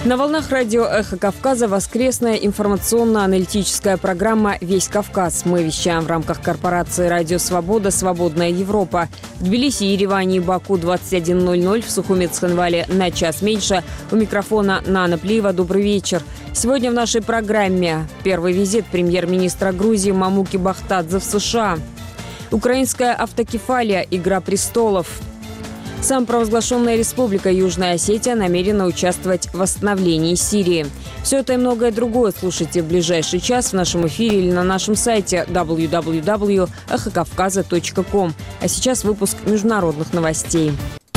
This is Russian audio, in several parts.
На волнах радио «Эхо Кавказа» воскресная информационно-аналитическая программа «Весь Кавказ». Мы вещаем в рамках корпорации «Радио Свобода. Свободная Европа». В Тбилиси, Ереване и Баку 21:00, в Сухуми Цхинвале на час меньше. У микрофона Нана Плиева. Добрый вечер. Сегодня в нашей программе первый визит премьер-министра Грузии Мамуки Бахтадзе в США. Украинская автокефалия «Игра престолов». Самопровозглашенная республика Южная Осетия намерена участвовать в восстановлении Сирии. Все это и многое другое слушайте в ближайший час в нашем эфире или на нашем сайте www.эхокавказа.ком. А сейчас выпуск международных новостей.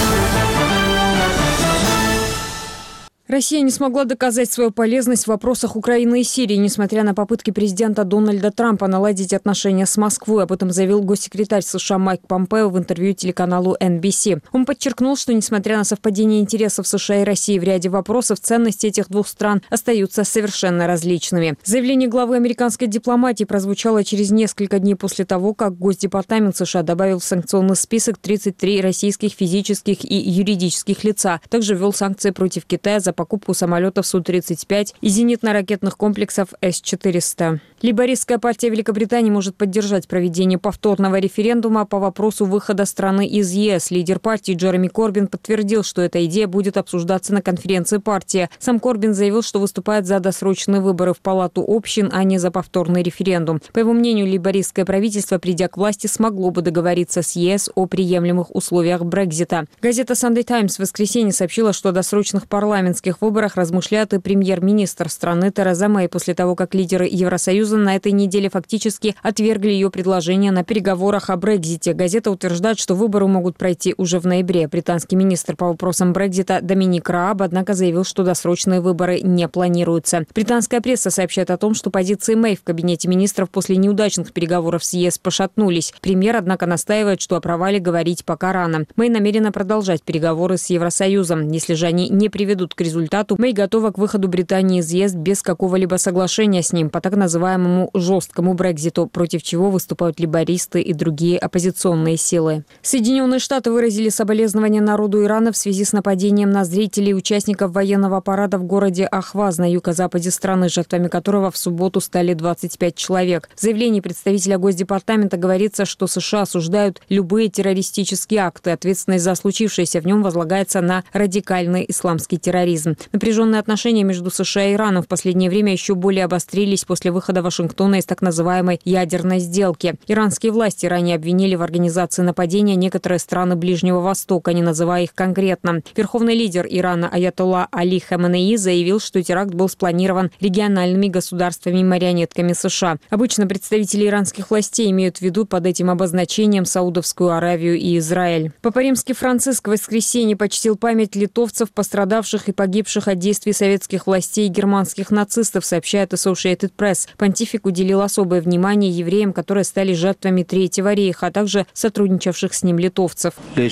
Россия не смогла доказать свою полезность в вопросах Украины и Сирии, несмотря на попытки президента Дональда Трампа наладить отношения с Москвой. Об этом заявил госсекретарь США Майк Помпео в интервью телеканалу NBC. Он подчеркнул, что, несмотря на совпадение интересов США и России в ряде вопросов, ценности этих двух стран остаются совершенно различными. Заявление главы американской дипломатии прозвучало через несколько дней после того, как Госдепартамент США добавил в санкционный список 33 российских физических и юридических лица. Также ввел санкции против Китая за покупку самолетов Су-35 и зенитно-ракетных комплексов С-400. Лейбористская партия Великобритании может поддержать проведение повторного референдума по вопросу выхода страны из ЕС. Лидер партии Джереми Корбин подтвердил, что эта идея будет обсуждаться на конференции партии. Сам Корбин заявил, что выступает за досрочные выборы в Палату общин, а не за повторный референдум. По его мнению, лейбористское правительство, придя к власти, смогло бы договориться с ЕС о приемлемых условиях Брексита. Газета Sunday Times в воскресенье сообщила, что о досрочных парламентских выборах размышляет и премьер-министр страны Тереза Мэй после того, как лидеры Евросоюза на этой неделе фактически отвергли ее предложение на переговорах о Брексите. Газета утверждает, что выборы могут пройти уже в ноябре. Британский министр по вопросам Брексита Доминик Рааб, однако, заявил, что досрочные выборы не планируются. Британская пресса сообщает о том, что позиции Мэй в кабинете министров после неудачных переговоров с ЕС пошатнулись. Премьер, однако, настаивает, что о провале говорить пока рано. Мэй намерена продолжать переговоры с Евросоюзом. Если же они не приведут к результату, Мэй готова к выходу Британии из ЕС без какого-либо соглашения с ним по так называемому жесткому Брекситу, против чего выступают лейбористы и другие оппозиционные силы. Соединенные Штаты выразили соболезнования народу Ирана в связи с нападением на зрителей и участников военного парада в городе Ахваз на юго-западе страны, жертвами которого в субботу стали 25 человек. В заявлении представителя Госдепартамента говорится, что США осуждают любые террористические акты. Ответственность за случившееся в нем возлагается на радикальный исламский терроризм. Напряженные отношения между США и Ираном в последнее время еще более обострились после выхода Вашингтона из так называемой ядерной сделки. Иранские власти ранее обвинили в организации нападения некоторые страны Ближнего Востока, не называя их конкретно. Верховный лидер Ирана Аятолла Али Хаменеи заявил, что теракт был спланирован региональными государствами-марионетками США. Обычно представители иранских властей имеют в виду под этим обозначением Саудовскую Аравию и Израиль. Папа Римский Франциск в воскресенье почтил память литовцев, пострадавших и погибших от действий советских властей и германских нацистов, сообщает Associated Press. Понтифик уделил особое внимание евреям, которые стали жертвами Третьего рейха, а также сотрудничавших с ним литовцев.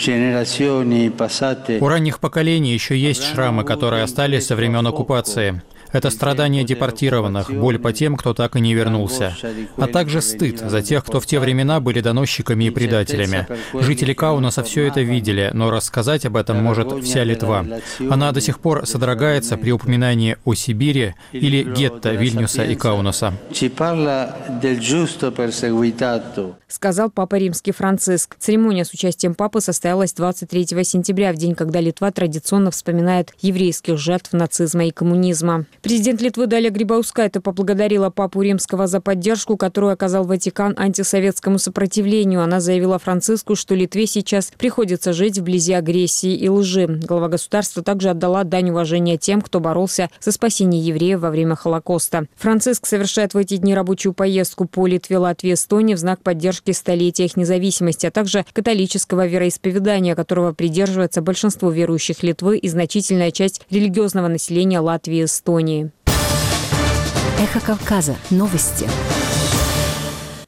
У ранних поколений еще есть шрамы, которые остались со времен оккупации. Это страдания депортированных, боль по тем, кто так и не вернулся. А также стыд за тех, кто в те времена были доносчиками и предателями. Жители Каунаса все это видели, но рассказать об этом может вся Литва. Она до сих пор содрогается при упоминании о Сибири или гетто Вильнюса и Каунаса. Сказал Папа Римский Франциск. Церемония с участием Папы состоялась 23 сентября, в день, когда Литва традиционно вспоминает еврейских жертв нацизма и коммунизма. Президент Литвы Далия Грибаускайте поблагодарила Папу Римского за поддержку, которую оказал Ватикан антисоветскому сопротивлению. Она заявила Франциску, что Литве сейчас приходится жить вблизи агрессии и лжи. Глава государства также отдала дань уважения тем, кто боролся за спасение евреев во время Холокоста. Франциск совершает в эти дни рабочую поездку по Литве, Латвии и Эстонии в знак поддержки столетия их независимости, а также католического вероисповедания, которого придерживается большинство верующих Литвы и значительная часть религиозного населения Латвии и Эстонии. Эхо Кавказа. Новости.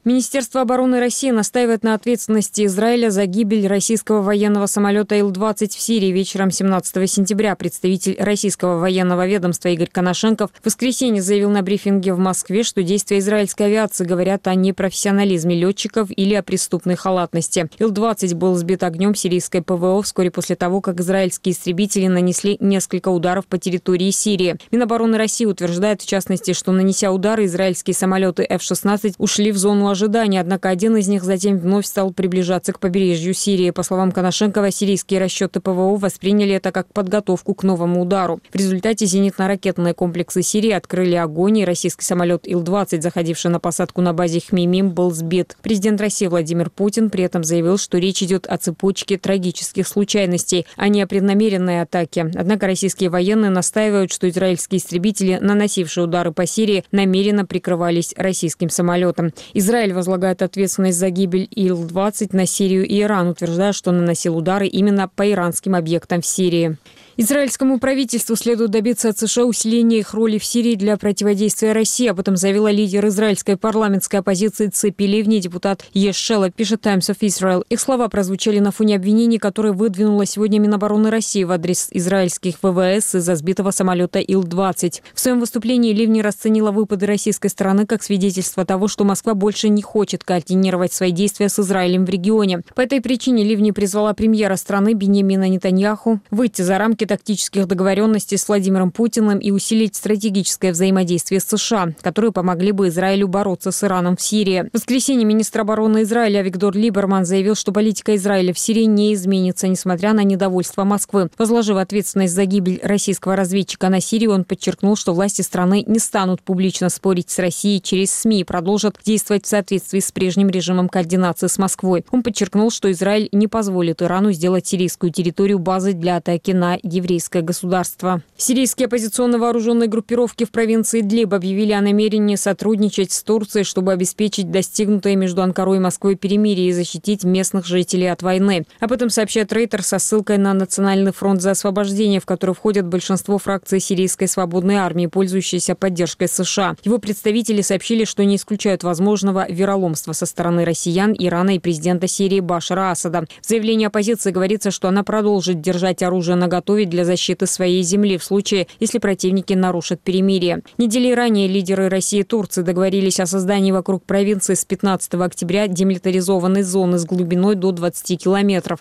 Министерство обороны России настаивает на ответственности Израиля за гибель российского военного самолета Ил-20 в Сирии вечером 17 сентября. Представитель российского военного ведомства Игорь Коношенков в воскресенье заявил на брифинге в Москве, что действия израильской авиации говорят о непрофессионализме летчиков или о преступной халатности. Ил-20 был сбит огнем сирийской ПВО вскоре после того, как израильские истребители нанесли несколько ударов по территории Сирии. Минобороны России утверждает, в частности, что, нанеся удары, израильские самолеты F-16 ушли в зону ожидания, однако один из них затем вновь стал приближаться к побережью Сирии. По словам Коношенкова, сирийские расчеты ПВО восприняли это как подготовку к новому удару. В результате зенитно-ракетные комплексы Сирии открыли огонь, и российский самолет Ил-20, заходивший на посадку на базе Хмеймим, был сбит. Президент России Владимир Путин при этом заявил, что речь идет о цепочке трагических случайностей, а не о преднамеренной атаке. Однако российские военные настаивают, что израильские истребители, наносившие удары по Сирии, намеренно прикрывались российским самолетом. Израиль возлагает ответственность за гибель Ил-20 на Сирию и Иран, утверждая, что наносил удары именно по иранским объектам в Сирии. Израильскому правительству следует добиться от США усиления их роли в Сирии для противодействия России. Об этом заявила лидер израильской парламентской оппозиции Ципи Ливни, депутат Еш-Шелах, пишет Times of Israel. Их слова прозвучали на фоне обвинений, которые выдвинула сегодня Минобороны России в адрес израильских ВВС из-за сбитого самолета Ил-20. В своем выступлении Ливни расценила выпады российской стороны как свидетельство того, что Москва больше не хочет координировать свои действия с Израилем в регионе. По этой причине Ливни призвала премьера страны Биньямина Нетаньяху выйти за рамки тактических договоренностей с Владимиром Путиным и усилить стратегическое взаимодействие с США, которые помогли бы Израилю бороться с Ираном в Сирии. В воскресенье министр обороны Израиля Авигдор Либерман заявил, что политика Израиля в Сирии не изменится, несмотря на недовольство Москвы. Возложив ответственность за гибель российского разведчика на Сирию, он подчеркнул, что власти страны не станут публично спорить с Россией через СМИ и продолжат действовать в соответствии с прежним режимом координации с Москвой. Он подчеркнул, что Израиль не позволит Ирану сделать сирийскую территорию базой для атаки на еврейское государство. Сирийские оппозиционно вооруженные группировки в провинции Идлиб объявили о намерении сотрудничать с Турцией, чтобы обеспечить достигнутое между Анкарой и Москвой перемирие и защитить местных жителей от войны. Об этом сообщает Рейтер со ссылкой на Национальный фронт за освобождение, в который входят большинство фракций сирийской свободной армии, пользующейся поддержкой США. Его представители сообщили, что не исключают возможного вероломства со стороны россиян, Ирана и президента Сирии Башара Асада. В заявлении оппозиции говорится, что она продолжит держать оружие наготове для защиты своей земли в случае, если противники нарушат перемирие. Недели ранее лидеры России и Турции договорились о создании вокруг провинции с 15 октября демилитаризованной зоны с глубиной до 20 километров.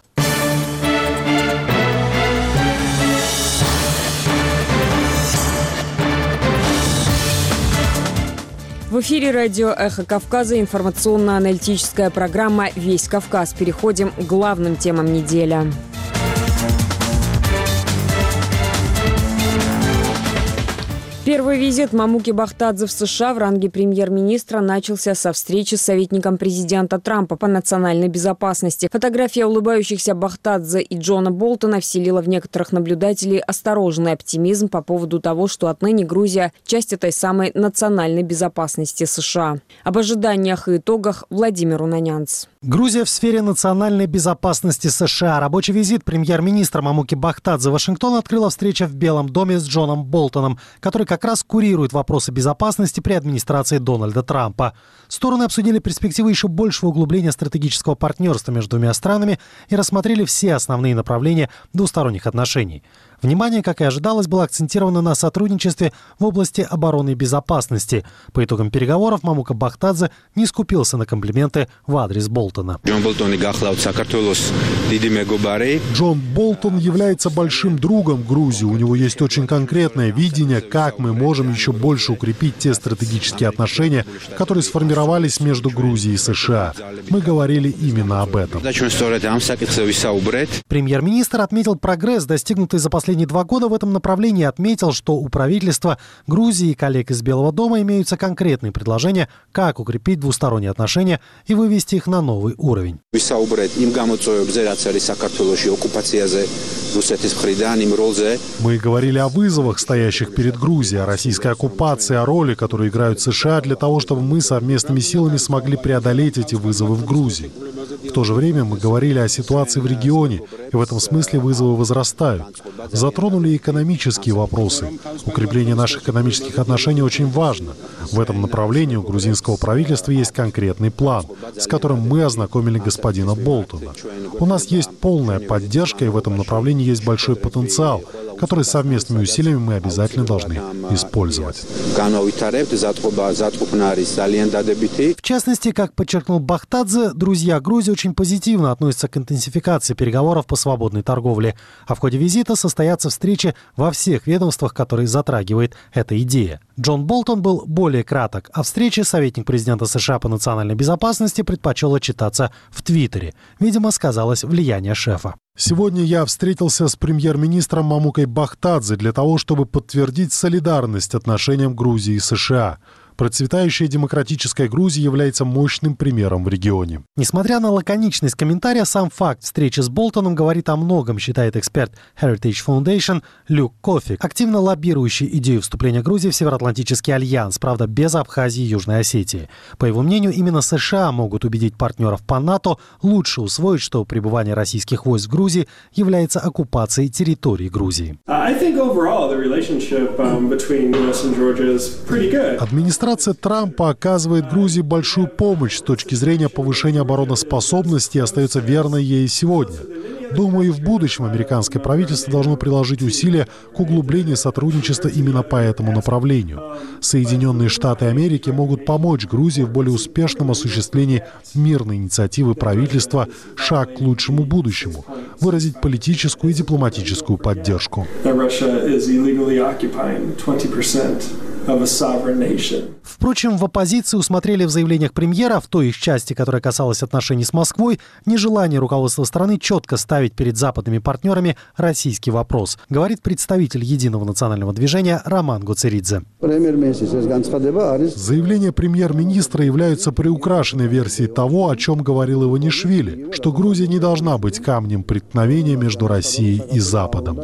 В эфире радио «Эхо Кавказа» информационно-аналитическая программа «Весь Кавказ». Переходим к главным темам недели. Первый визит Мамуки Бахтадзе в США в ранге премьер-министра начался со встречи с советником президента Трампа по национальной безопасности. Фотография улыбающихся Бахтадзе и Джона Болтона вселила в некоторых наблюдателей осторожный оптимизм по поводу того, что отныне Грузия – часть этой самой национальной безопасности США. Об ожиданиях и итогах Владимир Унанянц. Грузия в сфере национальной безопасности США. Рабочий визит премьер-министра Мамуки Бахтадзе в Вашингтон открыла встреча в Белом доме с Джоном Болтоном, который как раз курирует вопросы безопасности при администрации Дональда Трампа. Стороны обсудили перспективы еще большего углубления стратегического партнерства между двумя странами и рассмотрели все основные направления двусторонних отношений. Внимание, как и ожидалось, было акцентировано на сотрудничестве в области обороны и безопасности. По итогам переговоров Мамука Бахтадзе не скупился на комплименты в адрес Болтона. Джон Болтон является большим другом Грузии. У него есть очень конкретное видение, как мы можем еще больше укрепить те стратегические отношения, которые сформировались между Грузией и США. Мы говорили именно об этом. Премьер-министр отметил прогресс, достигнутый за последние 2 года в этом направлении, и отметил, что у правительства Грузии и коллег из Белого дома имеются конкретные предложения, как укрепить двусторонние отношения и вывести их на новый уровень. Мы говорили о вызовах, стоящих перед Грузией, о российской оккупации, о роли, которую играют США для того, чтобы мы совместными силами смогли преодолеть эти вызовы в Грузии. В то же время мы говорили о ситуации в регионе, и в этом смысле вызовы возрастают. Затронули экономические вопросы. Укрепление наших экономических отношений очень важно. В этом направлении у грузинского правительства есть конкретный план, с которым мы ознакомили господина Болтона. У нас есть полная поддержка, и в этом направлении есть большой потенциал, который совместными усилиями мы обязательно должны использовать. В частности, как подчеркнул Бахтадзе, друзья Грузии очень позитивно относятся к интенсификации переговоров по свободной торговле. А в ходе визита состоятся встречи во всех ведомствах, которые затрагивает эта идея. Джон Болтон был более краток. О встрече советник президента США по национальной безопасности предпочел отчитаться в Твиттере. Видимо, сказалось влияние шефа. Сегодня я встретился с премьер-министром Мамукой Бахтадзе для того, чтобы подтвердить солидарность отношениям Грузии и США. Процветающая демократическая Грузия является мощным примером в регионе. Несмотря на лаконичность комментария, сам факт встречи с Болтоном говорит о многом, считает эксперт Heritage Foundation Люк Кофик, активно лоббирующий идею вступления Грузии в Североатлантический альянс, правда, без Абхазии и Южной Осетии. По его мнению, именно США могут убедить партнеров по НАТО лучше усвоить, что пребывание российских войск в Грузии является оккупацией территории Грузии. Администрация Трампа оказывает Грузии большую помощь с точки зрения повышения обороноспособности и остается верной ей сегодня. Думаю, и в будущем американское правительство должно приложить усилия к углублению сотрудничества именно по этому направлению. Соединенные Штаты Америки могут помочь Грузии в более успешном осуществлении мирной инициативы правительства «Шаг к лучшему будущему», выразить политическую и дипломатическую поддержку. Впрочем, в оппозиции усмотрели в заявлениях премьера, в той их части, которая касалась отношений с Москвой, нежелание руководства страны четко ставить перед западными партнерами российский вопрос, говорит представитель Единого национального движения Роман Гоцеридзе. Заявления премьер-министра являются приукрашенной версией того, о чем говорил Иванишвили, что Грузия не должна быть камнем преткновения между Россией и Западом.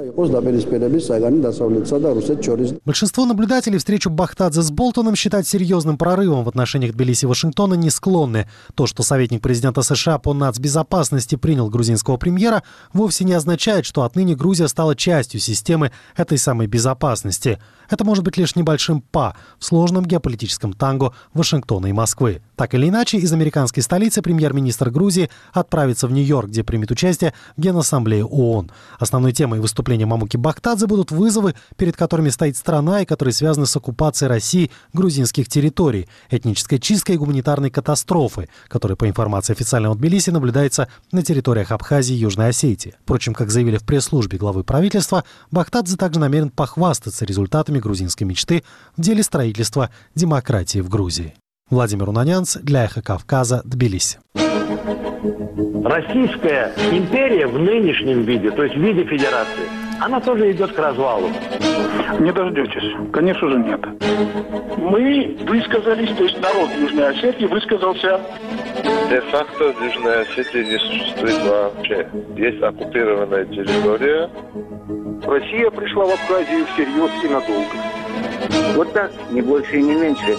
Большинство наблюдателей встречу Бахтадзе с Болтоном считать серьезным прорывом в отношениях Тбилиси и Вашингтона не склонны. То, что советник президента США по нацбезопасности принял грузинского премьера, вовсе не означает, что отныне Грузия стала частью системы этой самой безопасности. Это может быть лишь небольшим «па» в сложном геополитическом танго Вашингтона и Москвы. Так или иначе, из американской столицы премьер-министр Грузии отправится в Нью-Йорк, где примет участие в Генассамблее ООН. Основной темой выступления Мамуки Бахтадзе будут вызовы, перед которыми стоит страна и которые связаны с оккупацией России грузинских территорий, этнической чисткой и гуманитарной катастрофы, которая, по информации официального Тбилиси, наблюдается на территориях Абхазии и Южной Осетии. Впрочем, как заявили в пресс-службе главы правительства, Бахтадзе также намерен похвастаться результатами грузинской мечты в деле строительства демократии в Грузии. Владимир Унанянц для «Эхо Кавказа», Тбилиси. Российская империя в нынешнем виде, то есть в виде федерации, она тоже идет к развалу. Не дождетесь. Конечно же, нет. Мы высказались, то есть народ Южной Осетии высказался. Де-факто Южная Осетия не существует вообще. Есть оккупированная территория. Россия пришла в Абхазию всерьез и надолго. Вот так, не больше и не меньше.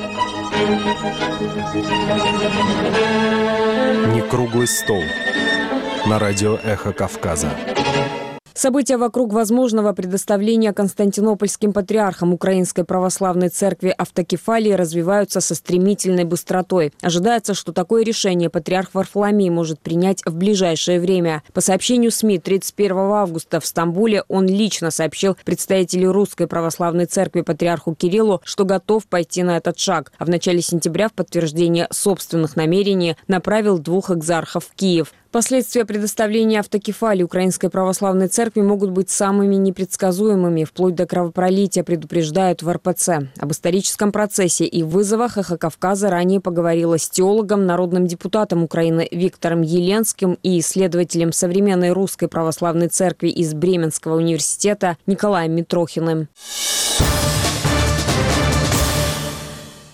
Не круглый стол. На радио «Эхо Кавказа». События вокруг возможного предоставления константинопольским патриархам Украинской православной церкви автокефалии развиваются со стремительной быстротой. Ожидается, что такое решение патриарх Варфоломей может принять в ближайшее время. По сообщению СМИ, 31 августа в Стамбуле он лично сообщил представителю Русской православной церкви патриарху Кириллу, что готов пойти на этот шаг. А в начале сентября в подтверждение собственных намерений направил 2 экзархов в Киев. Последствия предоставления автокефалии Украинской православной церкви могут быть самыми непредсказуемыми, вплоть до кровопролития, предупреждают в РПЦ. Об историческом процессе и вызовах «Эхо Кавказа» ранее поговорила с теологом, народным депутатом Украины Виктором Еленским и исследователем современной Русской православной церкви из Бременского университета Николаем Митрохиным.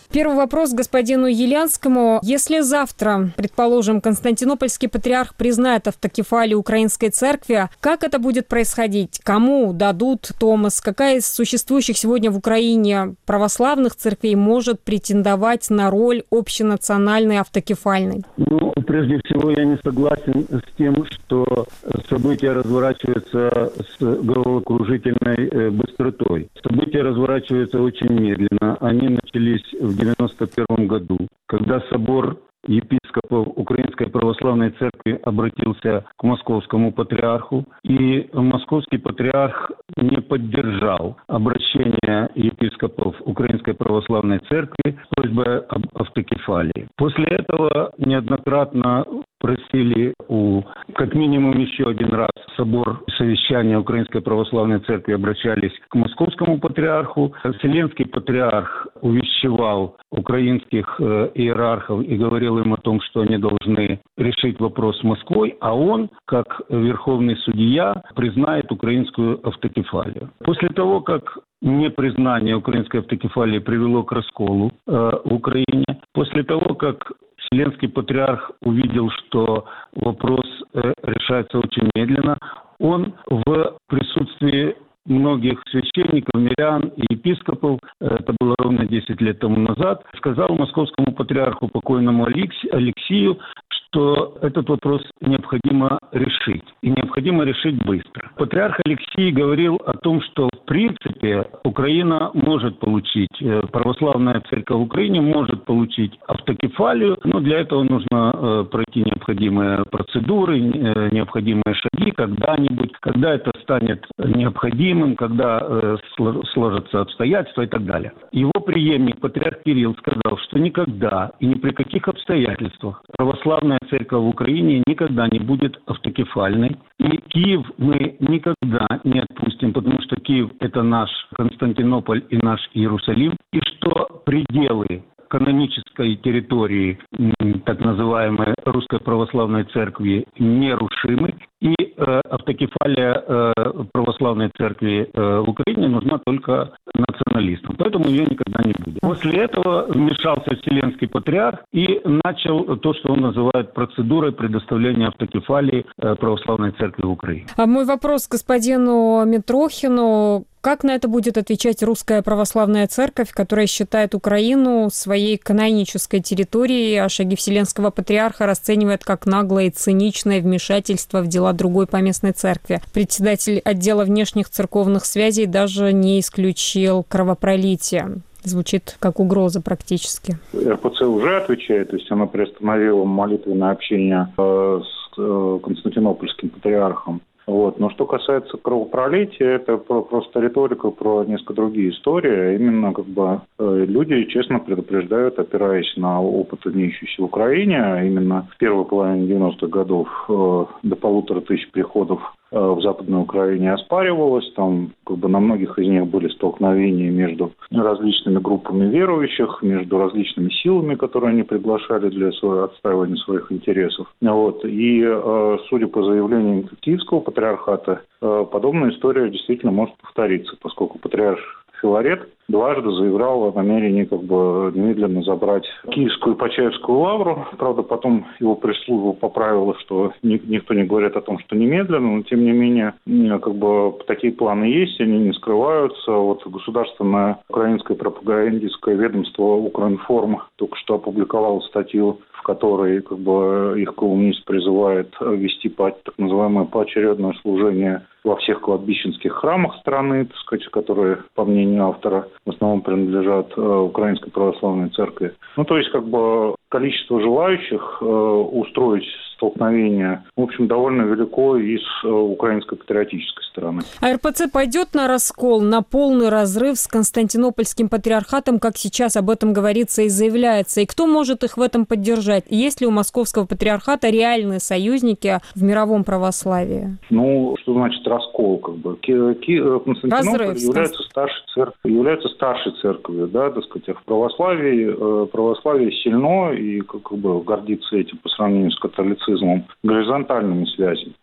Первый вопрос господину Елянскому. Если завтра, предположим, Константинопольский патриарх признает автокефалию Украинской церкви, как это будет происходить? Кому дадут томос? Какая из существующих сегодня в Украине православных церквей может претендовать на роль общенациональной автокефальной? Прежде всего, я не согласен с тем, что события разворачиваются с головокружительной быстротой. События разворачиваются очень медленно. Они начались в 1991 году, когда собор епископов Украинской Православной Церкви обратился к московскому патриарху, и московский патриарх не поддержал обращение епископов Украинской Православной Церкви с просьбой об автокефалии. После этого неоднократно просили как минимум еще один раз собор совещания Украинской Православной Церкви обращались к московскому патриарху. Вселенский патриарх увещевал украинских иерархов и говорил им о том, что они должны решить вопрос с Москвой, а он, как верховный судья, признает украинскую автокефалию. После того, как непризнание украинской автокефалии привело к расколу в Украине, после того, как Вселенский патриарх увидел, что вопрос решается очень медленно, он в присутствии многих священников, мирян и епископов, это было ровно 10 лет тому назад, сказал московскому патриарху покойному Алексию, что этот вопрос необходимо решить. И необходимо решить быстро. Патриарх Алексий говорил о том, что в принципе Украина может получить, православная церковь в Украине может получить автокефалию, но для этого нужно пройти необходимые процедуры, необходимые шаги когда-нибудь, когда это станет необходимым, когда сложатся обстоятельства и так далее. Его преемник, патриарх Кирилл, сказал, что никогда и ни при каких обстоятельствах православная церковь в Украине никогда не будет автокефальной. И Киев мы никогда не отпустим, потому что Киев – это наш Константинополь и наш Иерусалим. И что пределы канонической территории так называемой Русской Православной Церкви нерушимы, и автокефалия Православной Церкви в Украине нужна только националистам. Поэтому ее никогда не будет. После этого вмешался Вселенский патриарх и начал то, что он называет процедурой предоставления автокефалии Православной Церкви в Украине. А мой вопрос господину Митрохину. Как на это будет отвечать Русская Православная Церковь, которая считает Украину своей канонической территорией, а шаги Вселенского Патриарха расценивает как наглое и циничное вмешательство в дела другой поместной церкви? Председатель отдела внешних церковных связей даже не исключил кровопролитие. Звучит как угроза практически. РПЦ уже отвечает, то есть она приостановила молитвенное общение с Константинопольским патриархом. Но что касается кровопролития, это просто риторика про несколько другие истории. Именно люди честно предупреждают, опираясь на опыт, имеющийся в Украине, именно в первой половине 90-х годов до 1500 приходов в Западной Украине оспаривалось. Там на многих из них были столкновения между различными группами верующих, между различными силами, которые они приглашали для отстаивания своих интересов. И судя по заявлениям Киевского патриархата, подобная история действительно может повториться, поскольку патриарх Филарет дважды заявлял о намерении немедленно забрать Киевскую и Почаевскую лавру. Правда, потом его пресс-служба поправила, что никто не говорит о том, что немедленно, но тем не менее, такие планы есть, они не скрываются. Государственное украинское пропагандистское ведомство Укринформ только что опубликовало статью, в которой их колумнист призывает вести так называемое поочередное служение во всех кладбищенских храмах страны, которые, по мнению автора, в основном принадлежат Украинской Православной Церкви. То есть, количество желающих устроить столкновение, в общем, довольно велико и с украинской патриотической стороны. А РПЦ пойдет на раскол, на полный разрыв с Константинопольским патриархатом, как сейчас об этом говорится и заявляется? И кто может их в этом поддержать? Есть ли у Московского патриархата реальные союзники в мировом православии? Что значит раскол? Константинополь является старшей церковью, в православии сильно и гордится этим по сравнению с католицизмом горизонтальными связями.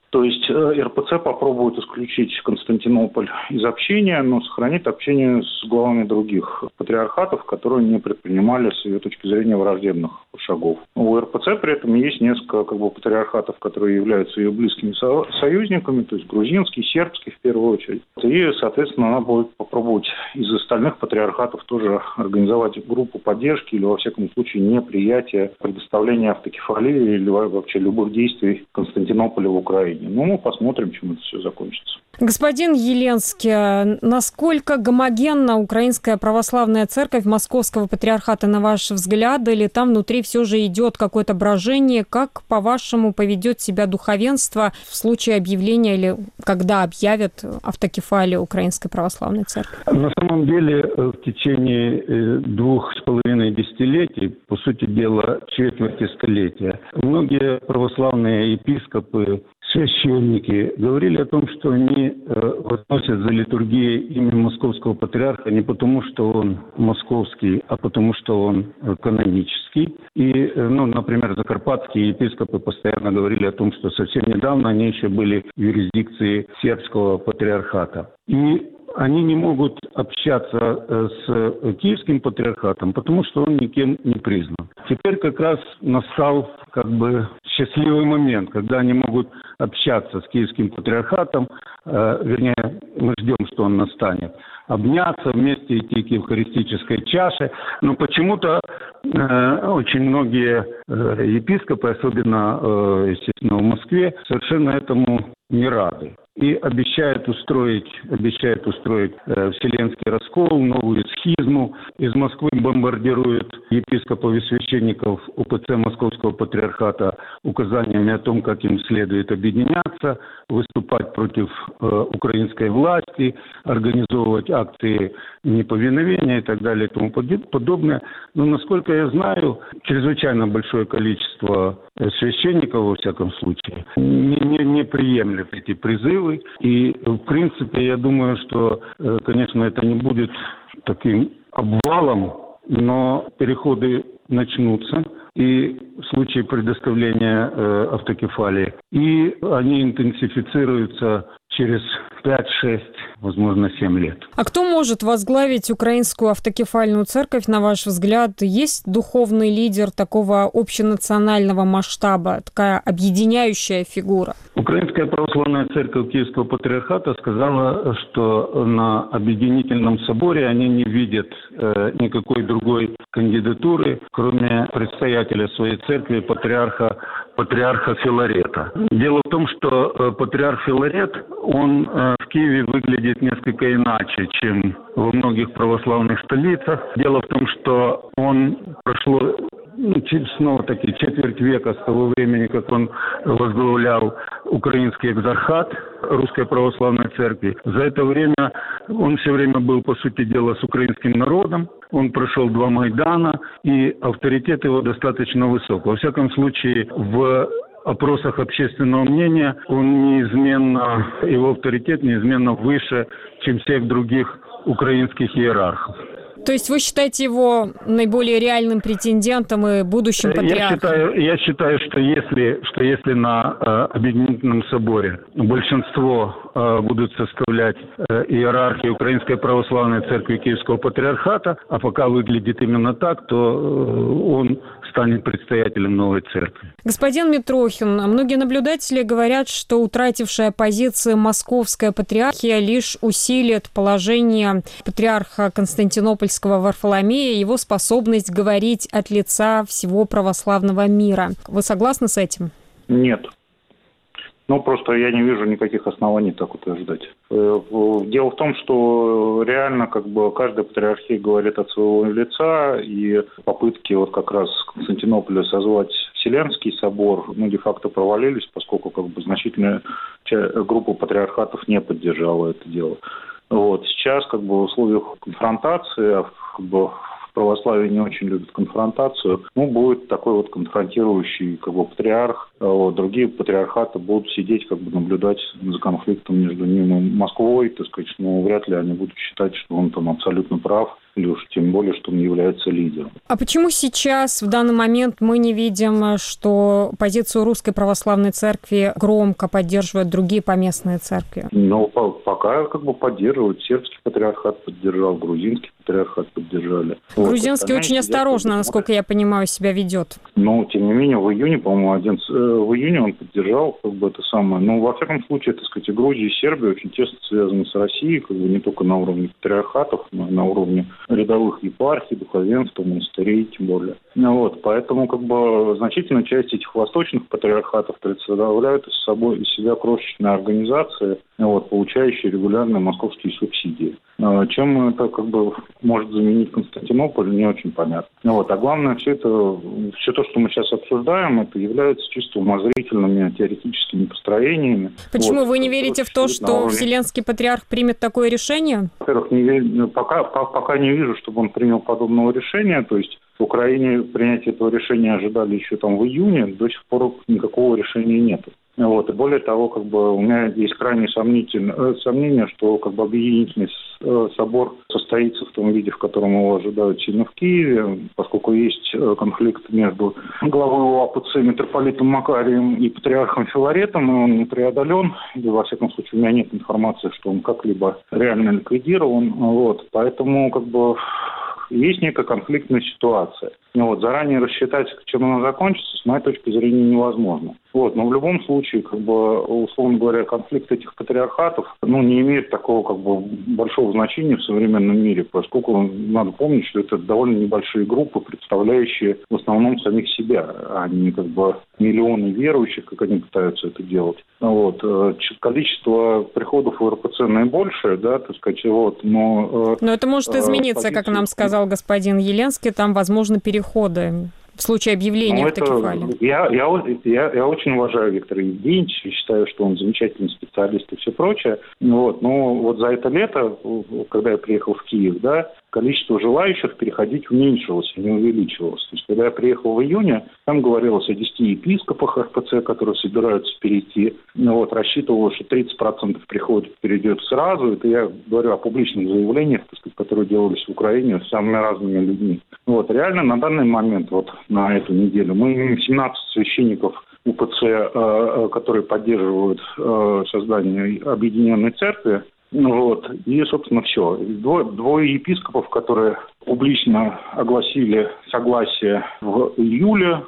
То есть РПЦ попробует исключить Константинополь из общения, но сохранит общение с главами других патриархатов, которые не предпринимали с ее точки зрения враждебных шагов. У РПЦ при этом есть несколько патриархатов, которые являются ее близкими союзниками, то есть грузинский, сербский в первую очередь. И, соответственно, она будет попробовать из остальных патриархатов тоже организовать группу поддержки или, во всяком случае, неприятия предоставления автокефалии или вообще любых действий Константинополя в Украине. Ну, мы посмотрим, чем это все закончится. Господин Еленский, насколько гомогенна Украинская православная церковь Московского патриархата, на ваш взгляд, или там внутри все же идет какое-то брожение? Как, по-вашему, поведет себя духовенство в случае объявления или когда объявят автокефалию Украинской православной церкви? На самом деле, в течение 2,5 десятилетий, по сути дела, четверти столетия, многие православные епископы, священники говорили о том, что они возносят за литургией имя Московского патриарха не потому, что он московский, а потому, что он канонический. И, например, закарпатские епископы постоянно говорили о том, что совсем недавно они еще были в юрисдикции сербского патриархата. И они не могут общаться с Киевским патриархатом, потому что он никем не признан. Теперь как раз настал счастливый момент, когда они могут общаться с Киевским патриархатом, вернее, мы ждем, что он настанет, обняться, вместе идти к евхаристической чаше. Но почему-то очень многие епископы, особенно, естественно, в Москве, совершенно этому не рады. И обещают устроить вселенский раскол, новую схизму. Из Москвы бомбардируют епископов и священников УПЦ Московского патриархата указаниями о том, как им следует объединяться, выступать против украинской власти, организовывать акции неповиновения и так далее и тому подобное. Но, насколько я знаю, чрезвычайно большое количество священников, во всяком случае, не приемлет эти призывы. И, в принципе, я думаю, что, конечно, это не будет таким обвалом, но переходы начнутся. И в случае предоставления автокефалии. И они интенсифицируются через 5-6, возможно, 7 лет. А кто может возглавить Украинскую автокефальную церковь, на ваш взгляд? Есть духовный лидер такого общенационального масштаба, такая объединяющая фигура? Украинская православная церковь Киевского патриархата сказала, что на объединительном соборе они не видят никакой другой кандидатуры, кроме предстоятеля своей церкви, патриарха Филарета. Дело в том, что патриарх Филарет, он в Киеве выглядит несколько иначе, чем во многих православных столицах. Дело в том, что он прошло снова-таки четверть века с того времени, как он возглавлял украинский экзархат Русской Православной Церкви. За это время он все время был, по сути дела, с украинским народом. Он прошел 2 Майдана, и авторитет его достаточно высок. Во всяком случае, в опросах общественного мнения его авторитет неизменно выше, чем всех других украинских иерархов. То есть вы считаете его наиболее реальным претендентом и будущим патриархом? Я считаю, что если на объединительном соборе большинство будут составлять иерархи Украинской Православной Церкви Киевского Патриархата, а пока выглядит именно так, то он станет предстоятелем новой церкви. Господин Митрохин, многие наблюдатели говорят, что утратившая позиции Московская Патриархия лишь усилит положение патриарха Константинопольского Варфоломея, его способность говорить от лица всего православного мира. Вы согласны с этим? Нет. Просто я не вижу никаких оснований так утверждать. Дело в том, что реально каждая патриархия говорит от своего лица, и попытки как раз Константинополя созвать Вселенский собор, де-факто провалились, поскольку значительная группа патриархатов не поддержала это дело. Сейчас в условиях конфронтации, в православии не очень любят конфронтацию, будет такой конфронтирующий патриарх, другие патриархаты будут сидеть, наблюдать за конфликтом между ним и Москвой, вряд ли они будут считать, что он там абсолютно прав, или уж тем более, что он является лидером. А почему сейчас, в данный момент, мы не видим, что позицию Русской Православной Церкви громко поддерживают другие поместные церкви? Ну, пока поддерживают. Сербский патриархат поддержал, грузинский патриархат поддержали. Грузинский очень осторожно, насколько я понимаю, себя ведет. Но, тем не менее, в июне, по-моему, в июне он поддержал это самое. Но, во всяком случае, так сказать, Грузия и Сербия очень тесно связаны с Россией, не только на уровне патриархатов, но и на уровне рядовых епархий, духовенства, монастырей, тем более. Поэтому, значительная часть этих восточных патриархатов представляют из себя крошечные организации, получающие регулярные московские субсидии. Чем это может заменить Константинополь, не очень понятно. А главное, все то, что мы сейчас обсуждаем, это является чисто умозрительными теоретическими построениями. Почему вы не верите в то, что Вселенский патриарх примет такое решение? Во-первых, пока не вижу, чтобы он принял подобного решения. То есть в Украине принятие этого решения ожидали еще в июне, до сих пор никакого решения нет. И более того, у меня есть крайне сомнение, что объединительный собор состоится в том виде, в котором его ожидают сильно в Киеве, поскольку есть конфликт между главой УАПЦ митрополитом Макарием и патриархом Филаретом, и он не преодолен. И, во всяком случае, у меня нет информации, что он как-либо реально ликвидирован. Поэтому есть некая конфликтная ситуация. Заранее рассчитать, чем она закончится, с моей точки зрения, невозможно. Но в любом случае, условно говоря, конфликт этих патриархатов, не имеет такого, большого значения в современном мире, поскольку надо помнить, что это довольно небольшие группы, представляющие в основном самих себя, а не, миллионы верующих, как они пытаются это делать. Количество приходов в РПЦ наибольшее, но это может измениться, как нам сказал господин Еленский, там возможны переходы в случае объявления автокефалии. Я очень уважаю Виктора Евгеньевича, считаю, что он замечательный специалист и все прочее. Но за это лето, когда я приехал в Киев, количество желающих переходить уменьшилось, а не увеличивалось. То есть, когда я приехал в июне, там говорилось о 10 епископах РПЦ, которые собираются перейти. Рассчитывалось, что 30% перейдет сразу. Это я говорю о публичных заявлениях, которые делались в Украине с самыми разными людьми. Реально на данный момент, на эту неделю, мы имеем 17 священников УПЦ, которые поддерживают создание объединенной церкви. И, собственно, все. Двое епископов, которые публично огласили согласие в июле,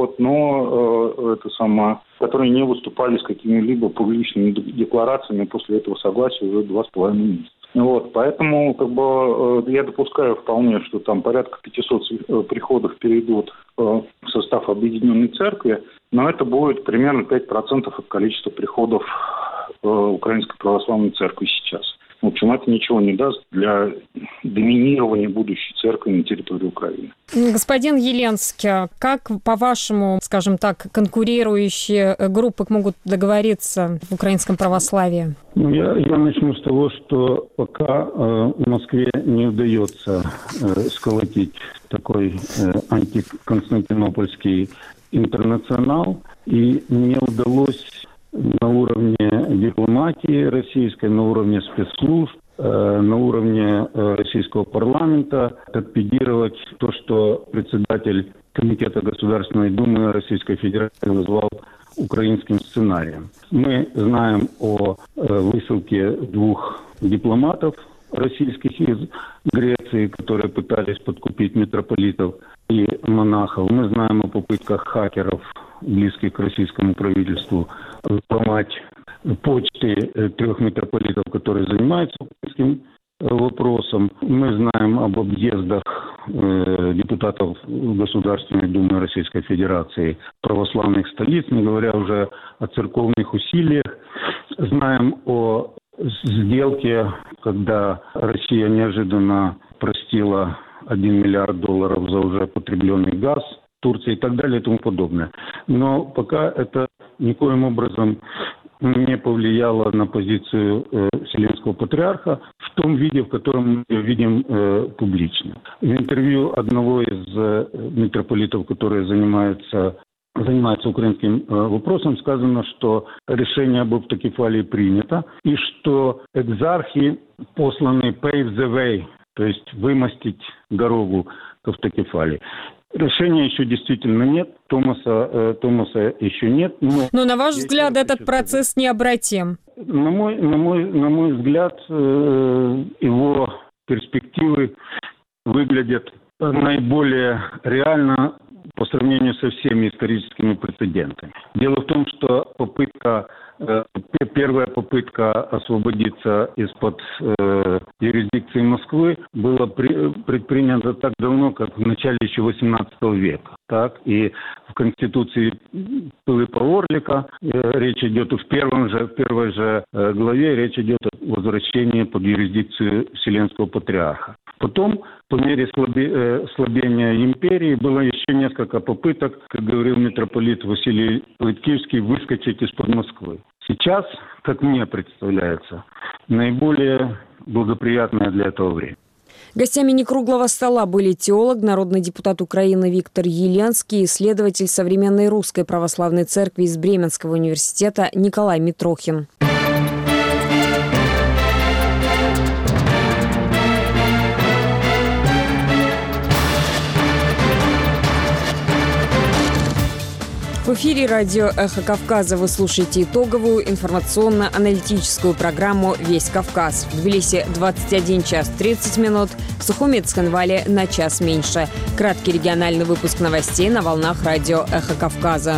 которые не выступали с какими-либо публичными декларациями после этого согласия уже 2,5 месяца. Поэтому, я допускаю вполне, что там порядка 500 приходов перейдут в состав объединенной церкви, но это будет примерно 5% от количества приходов Украинской Православной Церкви сейчас. В общем, это ничего не даст для доминирования будущей церкви на территории Украины. Господин Еленский, как, по-вашему, скажем так, конкурирующие группы могут договориться в украинском православии? Я начну с того, что пока в Москве не удается сколотить такой антиконстантинопольский интернационал, и не удалось на уровне дипломатии российской, на уровне спецслужб, на уровне российского парламента торпедировать то, что председатель Комитета Государственной Думы Российской Федерации назвал украинским сценарием. Мы знаем о высылке 2 дипломатов российских из Греции, которые пытались подкупить митрополитов и монахов. Мы знаем о попытках хакеров, близких к российскому правительству, взломать почты 3 митрополитов, которые занимаются украинским вопросом. Мы знаем об объездах депутатов Государственной Думы Российской Федерации православных столиц, не говоря уже о церковных усилиях. Знаем о сделке, когда Россия неожиданно простила $1 миллиард за уже потребленный газ Турции и так далее и тому подобное. Но пока это никоим образом не повлияло на позицию Вселенского патриарха в том виде, в котором мы ее видим публично. В интервью одного из митрополитов, который занимается украинским вопросом, сказано, что решение об автокефалии принято, и что экзархи посланы pave the way то есть вымостить дорогу к автокефалии. Решения еще действительно нет, Томаса еще нет. Но на ваш взгляд, этот процесс необратим? На мой взгляд, его перспективы выглядят наиболее реально по сравнению со всеми историческими прецедентами. Дело в том, что первая попытка освободиться из-под юрисдикции Москвы была предпринята так давно, как в начале еще XVIII века. Так? И в Конституции Пилипа-Орлика речь идет в первой же главе, речь идет о возвращении под юрисдикцию Вселенского Патриарха. Потом, по мере слабения империи, было еще несколько попыток, как говорил митрополит Василий Лыткивский, выскочить из-под Москвы. Сейчас, как мне представляется, наиболее благоприятное для этого время. Гостями некруглого стола были теолог, народный депутат Украины Виктор Еленский, исследователь современной русской православной церкви из Бременского университета Николай Митрохин. В эфире радио «Эхо Кавказа» вы слушаете итоговую информационно-аналитическую программу «Весь Кавказ». В Тбилиси 21 час 30 минут, в Сухуми и Цхинвале на час меньше. Краткий региональный выпуск новостей на волнах радио «Эхо Кавказа».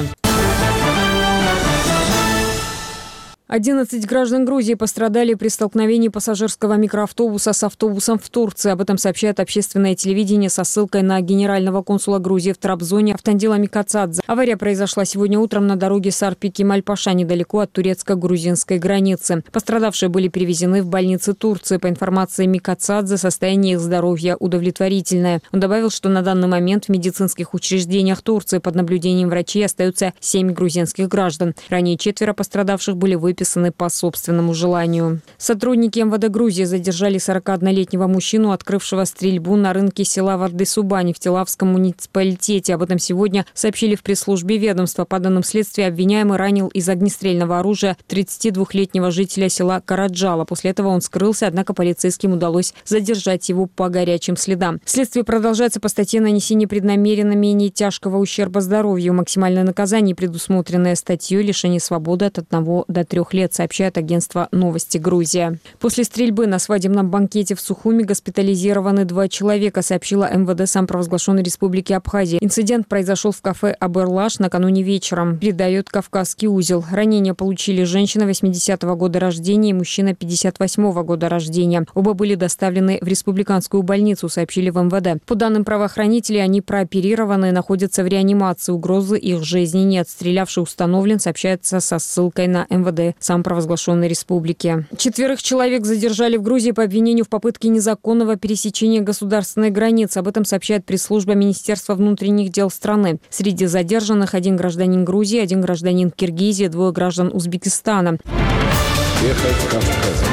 11 граждан Грузии пострадали при столкновении пассажирского микроавтобуса с автобусом в Турции. Об этом сообщает общественное телевидение со ссылкой на генерального консула Грузии в Трабзоне Автандила Микацадзе. Авария произошла сегодня утром на дороге Сарпи-Кемаль-Паша, недалеко от турецко-грузинской границы. Пострадавшие были перевезены в больницы Турции. По информации Микацадзе, состояние их здоровья удовлетворительное. Он добавил, что на данный момент в медицинских учреждениях Турции под наблюдением врачей остаются 7 грузинских граждан. Ранее 4 пострадавших были выписаны по собственному желанию. Сотрудники МВД Грузии задержали 41-летнего мужчину, открывшего стрельбу на рынке села Варды-Субани в Тилавском муниципалитете. Об этом сегодня сообщили в пресс-службе ведомства. По данным следствия, обвиняемый ранил из огнестрельного оружия 32-летнего жителя села Караджала. После этого он скрылся, однако полицейским удалось задержать его по горячим следам. Следствие продолжается по статье «Нанесение преднамеренно менее тяжкого ущерба здоровью». Максимальное наказание, предусмотренное статьей, лишение свободы от 1 до 3 лет, сообщает агентство «Новости Грузия». После стрельбы на свадебном банкете в Сухуми госпитализированы 2 человека, сообщила МВД самопровозглашенной республики Абхазия. Инцидент произошел в кафе «Аберлаш» накануне вечером, передает «Кавказский узел». Ранения получили женщина 80-го года рождения и мужчина 58-го года рождения. Оба были доставлены в республиканскую больницу, сообщили в МВД. По данным правоохранителей, они прооперированы и находятся в реанимации. Угрозы их жизни нет. Стрелявший установлен, сообщается со ссылкой на МВД самопровозглашенной республики. 4 человек задержали в Грузии по обвинению в попытке незаконного пересечения государственной границы. Об этом сообщает пресс-служба Министерства внутренних дел страны. Среди задержанных 1 гражданин Грузии, 1 гражданин Киргизии, 2 граждан Узбекистана. Эхо Кавказа.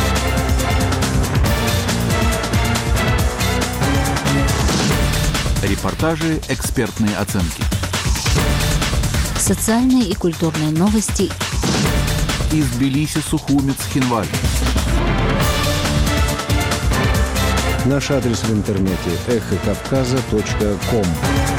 Репортажи, экспертные оценки. Социальные и культурные новости. Из Тбилиси, Сухуми, Цхинваль. Наш адрес в интернете эхокавказа.ком.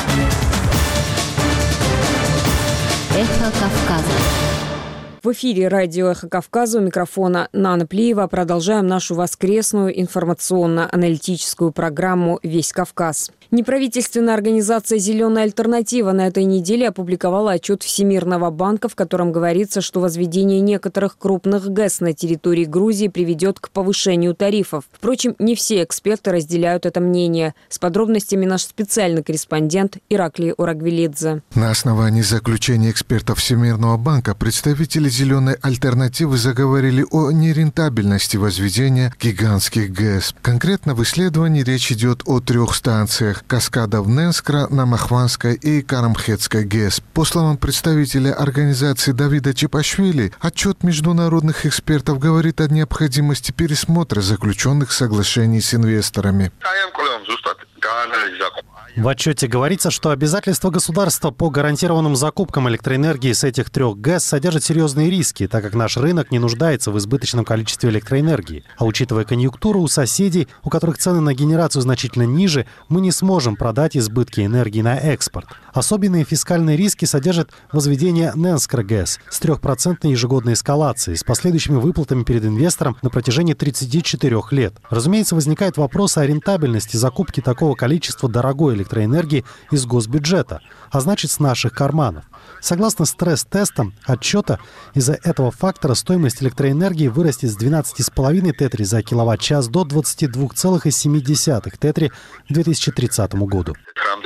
Эхо Кавказа. В эфире радио «Эхо Кавказа», у микрофона Нана Плиева. Продолжаем нашу воскресную информационно-аналитическую программу «Весь Кавказ». Неправительственная организация «Зеленая альтернатива» на этой неделе опубликовала отчет Всемирного банка, в котором говорится, что возведение некоторых крупных ГЭС на территории Грузии приведет к повышению тарифов. Впрочем, не все эксперты разделяют это мнение. С подробностями наш специальный корреспондент Ираклий Орагвелидзе. На основании заключения экспертов Всемирного банка представители «Зеленой альтернативы» заговорили о нерентабельности возведения гигантских ГЭС. Конкретно в исследовании речь идет о 3 станциях – Каскада-Вненскра, Намахванской и Карамхетской ГЭС. По словам представителя организации Давида Чепашвили, отчет международных экспертов говорит о необходимости пересмотра заключенных соглашений с инвесторами. В отчете говорится, что обязательства государства по гарантированным закупкам электроэнергии с этих 3 ГЭС содержат серьезные риски, так как наш рынок не нуждается в избыточном количестве электроэнергии. А учитывая конъюнктуру у соседей, у которых цены на генерацию значительно ниже, мы не сможем продать избытки энергии на экспорт. Особенные фискальные риски содержит возведение Ненскра ГЭС с 3% ежегодной эскалацией, с последующими выплатами перед инвестором на протяжении 34 лет. Разумеется, возникает вопрос о рентабельности закупки такого количества дорогой электроэнергии из госбюджета, а значит с наших карманов. Согласно стресс-тестам отчета, из-за этого фактора стоимость электроэнергии вырастет с 12,5 тетри за киловатт-час до 22,7 тетри к 2030 году.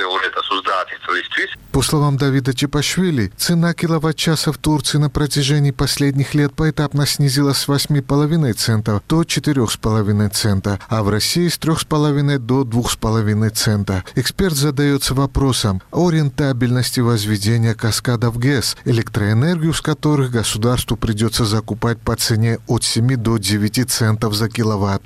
По словам Давида Чепашвили, цена киловатт-часа в Турции на протяжении последних лет поэтапно снизилась с 8,5 центов до 4,5 цента, а в России с 3,5 до 2,5 цента. Эксперт задается вопросом о рентабельности возведения каскадов ГЭС, электроэнергию с которых государству придется закупать по цене от 7 до 9 центов за киловатт.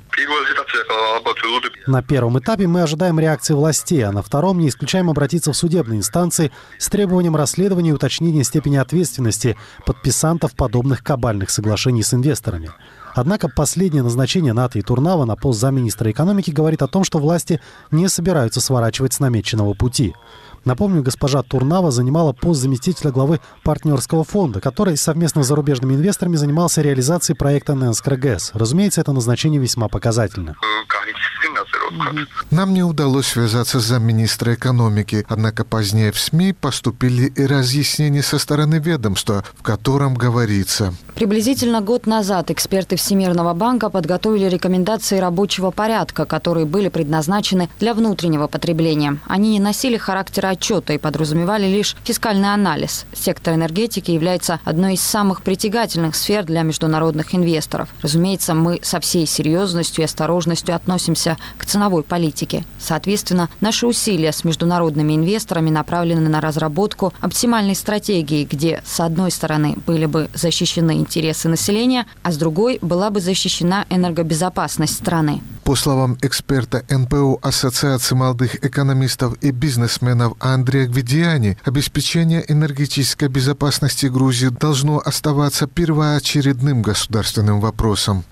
На первом этапе мы ожидаем реакции властей, а на втором не исключаем обратиться в судебные инстанции с требованием расследования и уточнения степени ответственности подписантов подобных кабальных соглашений с инвесторами. Однако последнее назначение Наты Турнава на пост замминистра экономики говорит о том, что власти не собираются сворачивать с намеченного пути. Напомню, госпожа Турнава занимала пост заместителя главы партнерского фонда, который совместно с зарубежными инвесторами занимался реализацией проекта Ненскра ГЭС. Разумеется, это назначение весьма показательно. Нам не удалось связаться с замминистра экономики, однако позднее в СМИ поступили и разъяснения со стороны ведомства, в котором говорится. Приблизительно год назад эксперты Всемирного банка подготовили рекомендации рабочего порядка, которые были предназначены для внутреннего потребления. Они не носили характера отчета и подразумевали лишь фискальный анализ. Сектор энергетики является одной из самых притягательных сфер для международных инвесторов. Разумеется, мы со всей серьезностью и осторожностью относимся к ценовой политике. Соответственно, наши усилия с международными инвесторами направлены на разработку оптимальной стратегии, где, с одной стороны, были бы защищены интересы населения, а с другой была бы защищена энергобезопасность страны. По словам эксперта НПО Ассоциации молодых экономистов и бизнесменов Андрея Гвидиани, обеспечение энергетической безопасности Грузии должно оставаться первоочередным государственным вопросом.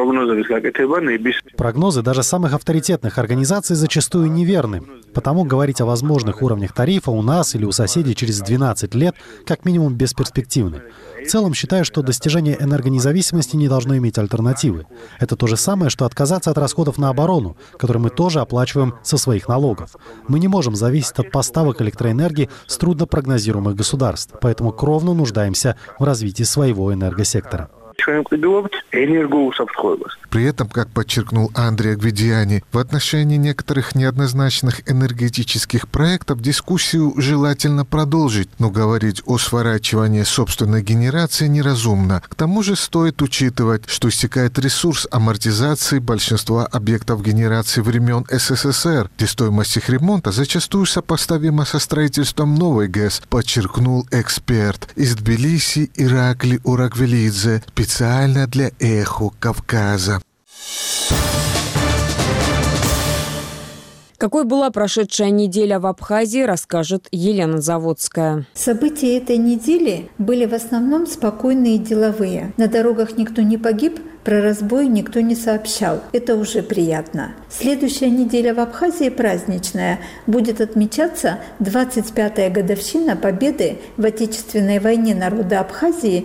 Прогнозы даже самых авторитетных организаций зачастую неверны. Потому говорить о возможных уровнях тарифа у нас или у соседей через 12 лет как минимум бесперспективно. В целом считаю, что достижение энергонезависимости не должно иметь альтернативы. Это то же самое, что отказаться от расходов на оборону, которые мы тоже оплачиваем со своих налогов. Мы не можем зависеть от поставок электроэнергии с труднопрогнозируемых государств, поэтому кровно нуждаемся в развитии своего энергосектора. При этом, как подчеркнул Андрей Гвидиани, в отношении некоторых неоднозначных энергетических проектов дискуссию желательно продолжить, но говорить о сворачивании собственной генерации неразумно. К тому же стоит учитывать, что истекает ресурс амортизации большинства объектов генерации времен СССР, где стоимость их ремонта зачастую сопоставима со строительством новой ГЭС, подчеркнул эксперт. Из Тбилиси Иракли Ураквелидзе специально для «Эхо Кавказа». Какой была прошедшая неделя в Абхазии, расскажет Елена Заводская. События этой недели были в основном спокойные и деловые. На дорогах никто не погиб, про разбой никто не сообщал. Это уже приятно. Следующая неделя в Абхазии праздничная. Будет отмечаться 25-я годовщина победы в Отечественной войне народа Абхазии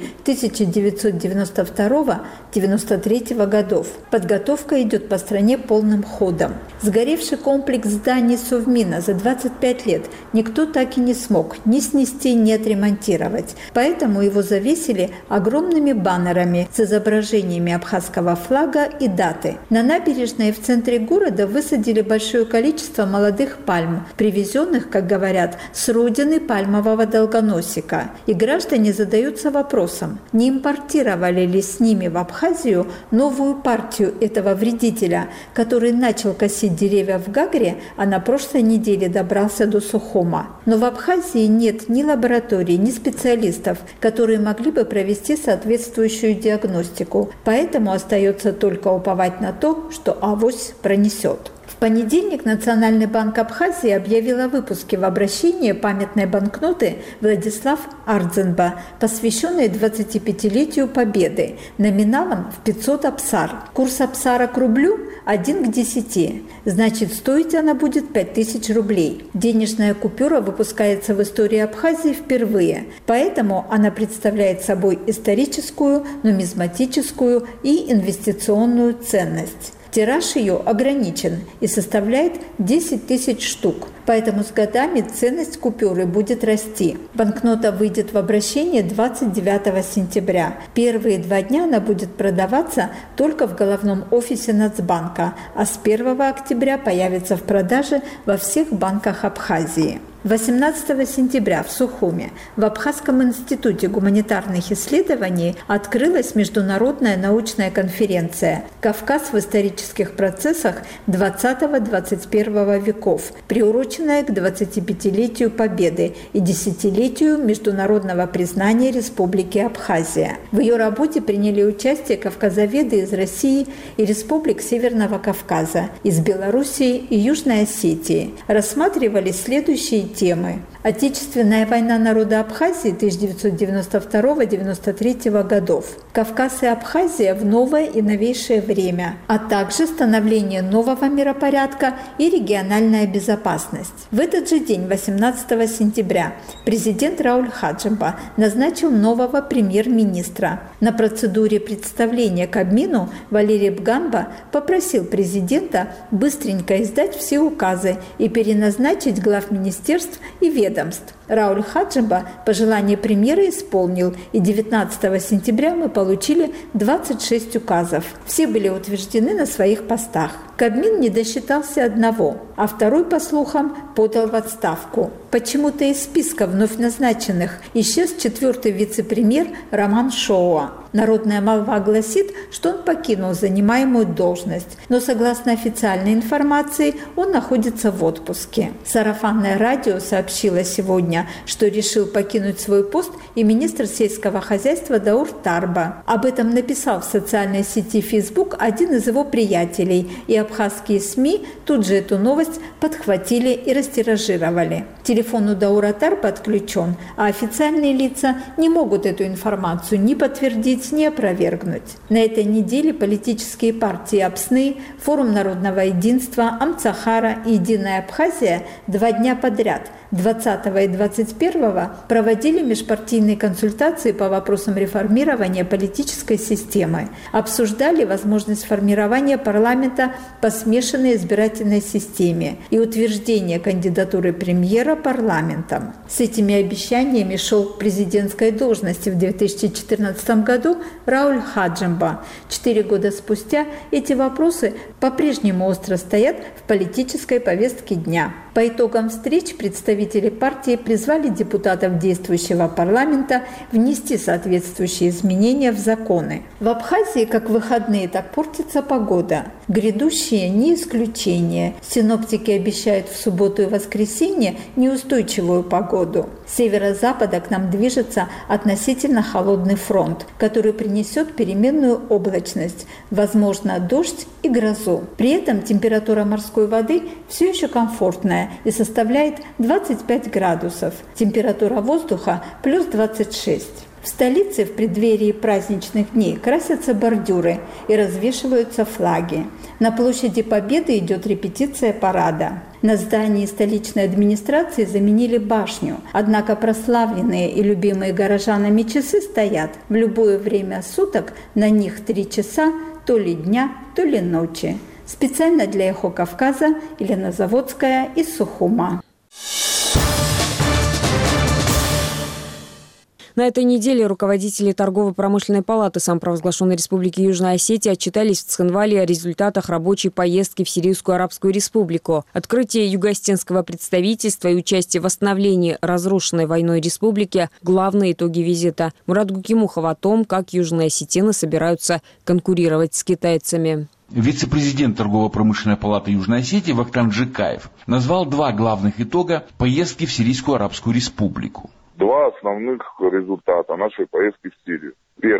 1992-93 годов. Подготовка идет по стране полным ходом. Сгоревший комплекс зданий Совмина за 25 лет никто так и не смог ни снести, ни отремонтировать. Поэтому его завесили огромными баннерами с изображениями абхазского флага и даты. На набережной в центре города высадили большое количество молодых пальм, привезенных, как говорят, с родины пальмового долгоносика. И граждане задаются вопросом, не импортировали ли с ними в Абхазию новую партию этого вредителя, который начал косить деревья в Гагре, а на прошлой неделе добрался до Сухума. Но в Абхазии нет ни лабораторий, ни специалистов, которые могли бы провести соответствующую диагностику. Поэтому остается только уповать на то, что авось пронесет. В понедельник Национальный банк Абхазии объявил о выпуске в обращение памятной банкноты «Владислав Ардзенба», посвященной 25-летию Победы, номиналом в 500 апсар. Курс апсара к рублю 1 к 10, значит, стоить она будет 5000 рублей. Денежная купюра выпускается в истории Абхазии впервые, поэтому она представляет собой историческую, нумизматическую и инвестиционную ценность. Тираж ее ограничен и составляет 10 000 штук, поэтому с годами ценность купюры будет расти. Банкнота выйдет в обращение 29 сентября. Первые 2 дня она будет продаваться только в головном офисе Нацбанка, а с 1 октября появится в продаже во всех банках Абхазии. 18 сентября в Сухуме в Абхазском институте гуманитарных исследований открылась международная научная конференция «Кавказ в исторических процессах XX-XXI веков», приуроченная к 25-летию Победы и 10-летию международного признания Республики Абхазия. В ее работе приняли участие кавказоведы из России и республик Северного Кавказа, из Белоруссии и Южной Осетии. Рассматривались следующие темы. Отечественная война народа Абхазии 1992-1993 годов. Кавказ и Абхазия в новое и новейшее время, а также становление нового миропорядка и региональная безопасность. В этот же день, 18 сентября, президент Рауль Хаджимба назначил нового премьер-министра. На процедуре представления Кабмину Валерий Бганба попросил президента быстренько издать все указы и переназначить глав министерств и ведомств. Рауль Хаджимба пожелание премьера исполнил, и 19 сентября мы получили 26 указов. Все были утверждены на своих постах. Кабмин не досчитался одного, а второй, по слухам, подал в отставку. Почему-то из списка вновь назначенных исчез 4-й вице-премьер Роман Шоуа. Народная молва гласит, что он покинул занимаемую должность, но, согласно официальной информации, он находится в отпуске. Сарафанное радио сообщило сегодня, что решил покинуть свой пост и министр сельского хозяйства Даур Тарба. Об этом написал в социальной сети Facebook один из его приятелей, и абхазские СМИ тут же эту новость подхватили и растиражировали. Телефон у Даура Тарба отключен, а официальные лица не могут эту информацию ни подтвердить, ни опровергнуть. На этой неделе политические партии Апсны, Форум народного единства, Амцахара и Единая Абхазия 2 дня подряд, 20 и 21 проводили межпартийные консультации по вопросам реформирования политической системы. Обсуждали возможность формирования парламента по смешанной избирательной системе и утверждения кандидатуры премьера парламентом. С этими обещаниями шел к президентской должности в 2014 году Рауль Хаджимба. 4 года спустя эти вопросы по-прежнему остро стоят в политической повестке дня. По итогам встреч представители партии призвали депутатов действующего парламента внести соответствующие изменения в законы. В Абхазии как в выходные, так портится погода. Грядущие не исключение. Синоптики обещают в субботу и воскресенье неустойчивую погоду. С северо-запада к нам движется относительно холодный фронт, который принесет переменную облачность, возможно, дождь и грозу. При этом температура морской воды все еще комфортная и составляет 25 градусов. Температура воздуха плюс 26. В столице в преддверии праздничных дней красятся бордюры и развешиваются флаги. На площади Победы идет репетиция парада. На здании столичной администрации заменили башню, однако прославленные и любимые горожанами часы стоят. В любое время суток на них 3 часа то ли дня, то ли ночи. Специально для «Эхо Кавказа» Елена Заводская из Сухума. На этой неделе руководители торгово-промышленной палаты самопровозглашенной Республики Южная Осетия отчитались в Цхинвале о результатах рабочей поездки в Сирийскую Арабскую Республику. Открытие юго-осетинского представительства и участие в восстановлении разрушенной войной республики – главные итоги визита. Мурат Гукимухов о том, как южные осетины собираются конкурировать с китайцами. Вице-президент торгово-промышленной палаты Южной Осетии Вахтанг Джикаев назвал 2 главных итога поездки в Сирийскую Арабскую Республику. 2 основных результата нашей поездки в Сирию. Первое.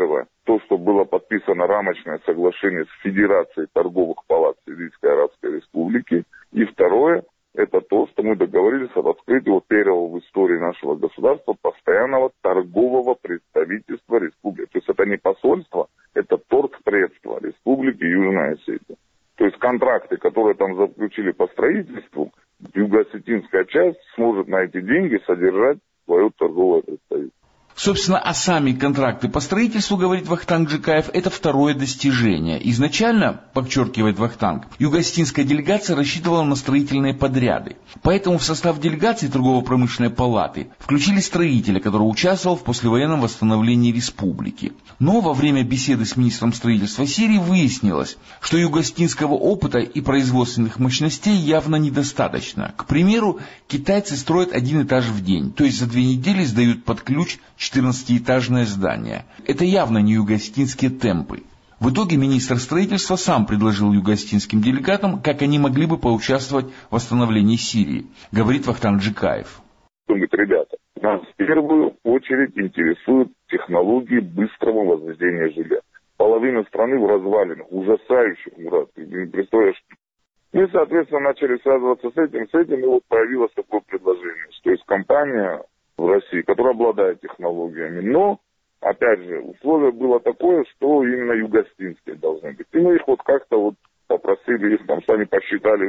то, что было подписано рамочное соглашение с Федерацией торговых палат Сирийской Арабской Республики. И второе, это то, что мы договорились об открытии первого в истории нашего государства постоянного торгового представительства республики. То есть это не посольство, это торгпредство Республики Южная Осетия. То есть контракты, которые там заключили по строительству, юго-осетинская часть сможет на эти деньги содержать свое торговое представительство. Собственно, а сами контракты по строительству, говорит Вахтанг Джикаев, это второе достижение. Изначально, подчеркивает Вахтанг, юго-осетинская делегация рассчитывала на строительные подряды. Поэтому в состав делегации торгово-промышленной палаты включили строителя, который участвовал в послевоенном восстановлении республики. Но во время беседы с министром строительства Сирии выяснилось, что юго-осетинского опыта и производственных мощностей явно недостаточно. К примеру, китайцы строят 1 этаж в день, то есть за 2 недели сдают под ключ 14-этажное здание. Это явно не юго-осетинские темпы. В итоге министр строительства сам предложил юго-осетинским делегатам, как они могли бы поучаствовать в восстановлении Сирии, говорит Вахтанг Джикаев. Говорит, ребята, нас в первую очередь интересуют технологии быстрого возведения жилья. Половина страны в развалинах, ужасающих, Мурат, ты не представляешь. Мы, соответственно, начали связываться с этим, и вот появилось такое предложение, что есть компания в России, которая обладает технологиями, но, опять же, условие было такое, что именно юго-осетинские должны быть. И мы их вот как-то вот попросили, их там сами посчитали.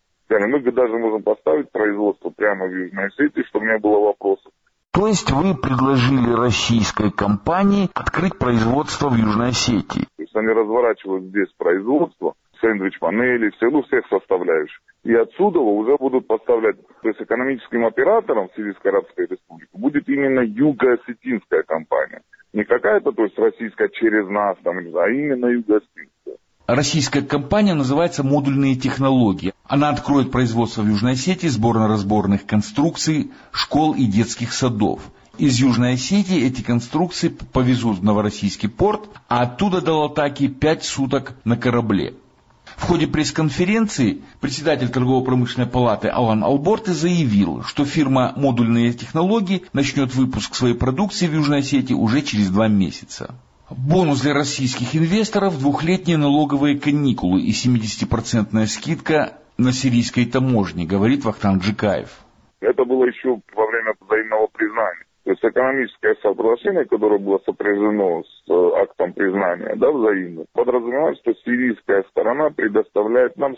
Мы даже можем поставить производство прямо в Южной Осетии, чтобы не было вопросов. То есть вы предложили российской компании открыть производство в Южной Осетии? То есть они разворачивают здесь производство, сэндвич-панели, всех составляющих. И отсюда уже будут поставлять, то есть экономическим оператором Сирийской Арабской Республики будет именно юго-осетинская компания. Не какая-то, то есть российская через нас, там, а именно юго-осетинская. Российская компания называется «Модульные технологии». Она откроет производство в Южной Осетии сборно-разборных конструкций, школ и детских садов. Из Южной Осетии эти конструкции повезут в Новороссийский порт, а оттуда до Латаки 5 суток на корабле. В ходе пресс-конференции председатель торгово-промышленной палаты Алан Алборте заявил, что фирма «Модульные технологии» начнет выпуск своей продукции в Южной Осетии уже через 2 месяца. Бонус для российских инвесторов – 2-летние налоговые каникулы и 70% скидка на сирийской таможне, говорит Вахтанг Джикаев. Это было еще во время взаимного признания. То есть экономическое соглашение, которое было сопряжено с актом признания, да, взаимно, подразумевает, что сирийская сторона предоставляет нам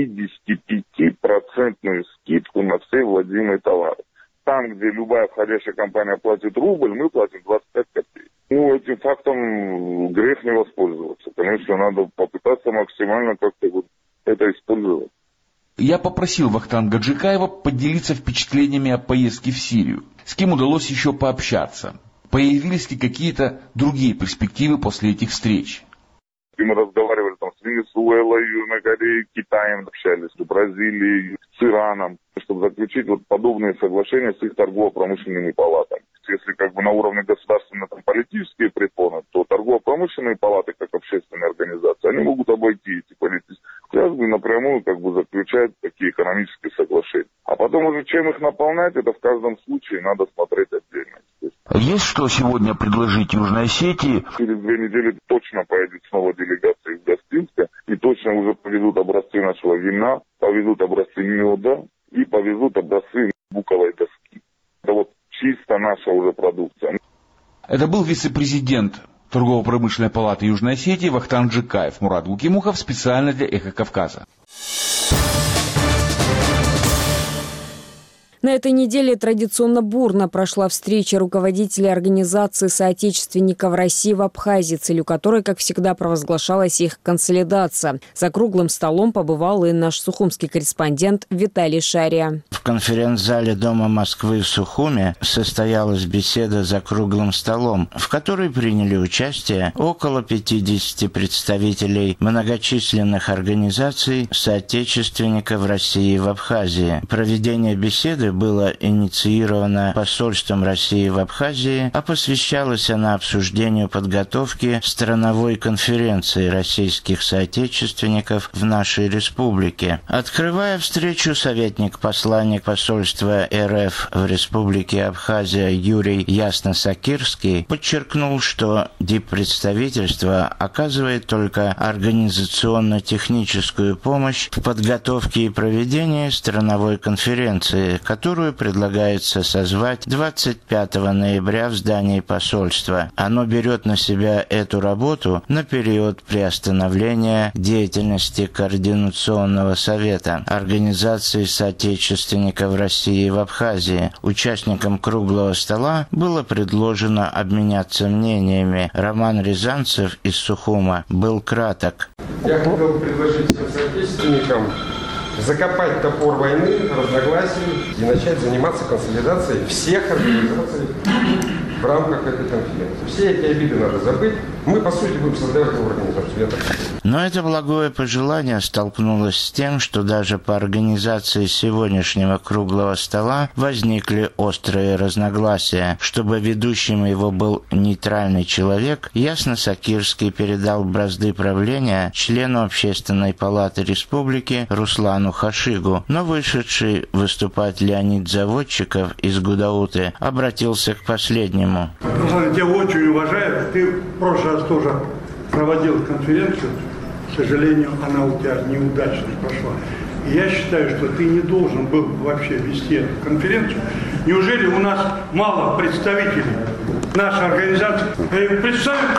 75% скидку на все владимые товары. Там, где любая входящая компания платит рубль, мы платим 25 копеек. Этим фактом грех не воспользоваться. Конечно, надо попытаться максимально как-то вот это использовать. Я попросил Вахтанга Джикаева поделиться впечатлениями о поездке в Сирию. С кем удалось еще пообщаться? Появились ли какие-то другие перспективы после этих встреч? Мы разговаривали там с Венесуэлой, Южной Кореей, Китаем, общались с Бразилией, с Ираном, чтобы заключить вот подобные соглашения с их торгово-промышленными палатами. Если как бы на уровне государственно-политические препоны, то торгово-промышленные палаты, как общественные организации, они могут обойти эти политические связки и напрямую как бы заключать такие экономические соглашения. А потом уже чем их наполнять, это в каждом случае надо смотреть отдельно. Есть что сегодня предложить Южной Осетии? Через 2 недели точно поедет снова делегация из Гостинска, и точно уже повезут образцы нашего вина, повезут образцы меда и повезут образцы буковой доски. Это вот чисто наша уже продукция. Это был вице-президент торгово-промышленной палаты Южной Осетии Вахтанг Джикаев. Мурат Гукимухов специально для «Эхо Кавказа». На этой неделе традиционно бурно прошла встреча руководителей организации соотечественников России в Абхазии, целью которой, как всегда, провозглашалась их консолидация. За круглым столом побывал и наш сухумский корреспондент Виталий Шария. В конференц-зале Дома Москвы в Сухуме состоялась беседа за круглым столом, в которой приняли участие около 50 представителей многочисленных организаций соотечественников России в Абхазии. Проведение беседы было инициировано посольством России в Абхазии, а посвящалась она обсуждению подготовки страновой конференции российских соотечественников в нашей республике. Открывая встречу, советник-посланник посольства РФ в республике Абхазия Юрий Ясно-Сакирский подчеркнул, что диппредставительство оказывает только организационно-техническую помощь в подготовке и проведении страновой конференции, которую предлагается созвать 25 ноября в здании посольства. Оно берет на себя эту работу на период приостановления деятельности Координационного совета Организации соотечественников России в Абхазии. Участникам круглого стола было предложено обменяться мнениями. Роман Рязанцев из Сухума был краток. Я хотел бы предложить всем соотечественникам закопать топор войны, разногласий и начать заниматься консолидацией всех организаций в рамках этой конференции. Все эти обиды надо забыть. Мы, по сути, будем создавать новую организацию. Но это благое пожелание столкнулось с тем, что даже по организации сегодняшнего круглого стола возникли острые разногласия. Чтобы ведущим его был нейтральный человек, Ясно-Сакирский передал бразды правления члену Общественной палаты республики Руслану Хашигу. Но вышедший выступать Леонид Заводчиков из Гудауты обратился к последнему. Руслан, я тебя очень уважаю. Ты в прошлый раз тоже проводил конференцию. К сожалению, она у тебя неудачно прошла. И я считаю, что ты не должен был вообще вести эту конференцию. Неужели у нас мало представителей нашей организации? Представим...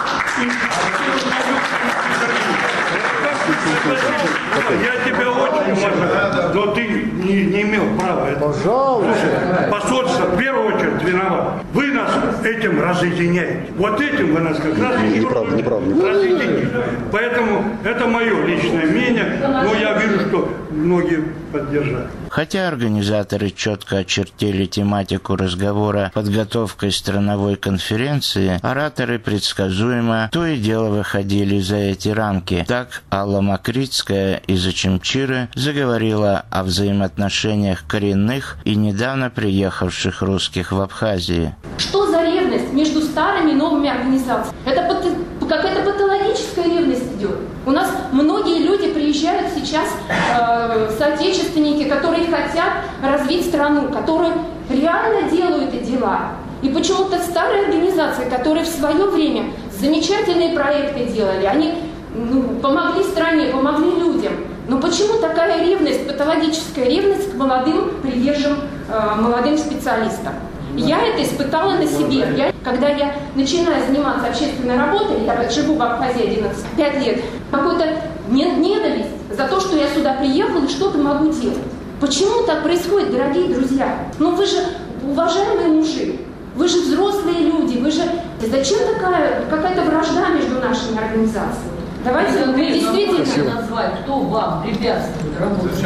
Я тебя очень уважаю, но ты не имел права это. Пожалуйста. Посольство в первую очередь виноват. Вы нас этим разъединяете. Вот этим вы нас как раз разъединяете. Поэтому это мое личное мнение, но я вижу, что многие поддержали. Хотя организаторы четко очертили тематику разговора подготовкой страновой конференции, ораторы предсказуемо то и дело выходили за эти рамки. Так Алла Макритская из Очимчиры заговорила о взаимоотношениях коренных и недавно приехавших русских в Абхазии. Что за ревность между старыми и новыми организациями? Это какая-то патологическая ревность идет. У нас многие люди приезжают сейчас, соотечественники, которые хотят развить страну, которые реально делают эти дела. И почему-то старые организации, которые в свое время замечательные проекты делали, они помогли стране, помогли людям. Но почему такая ревность, патологическая ревность к молодым приверженным, молодым специалистам? Я это испытала на себе. Когда я начинаю заниматься общественной работой, я живу в Абхазии 5 лет, какой-то ненависть за то, что я сюда приехала и что-то могу делать. Почему так происходит, дорогие друзья? Ну вы же уважаемые мужи, вы же взрослые люди, вы же... Зачем какая-то вражда между нашими организациями? Давайте действительно назвать, кто вам препятствует работать.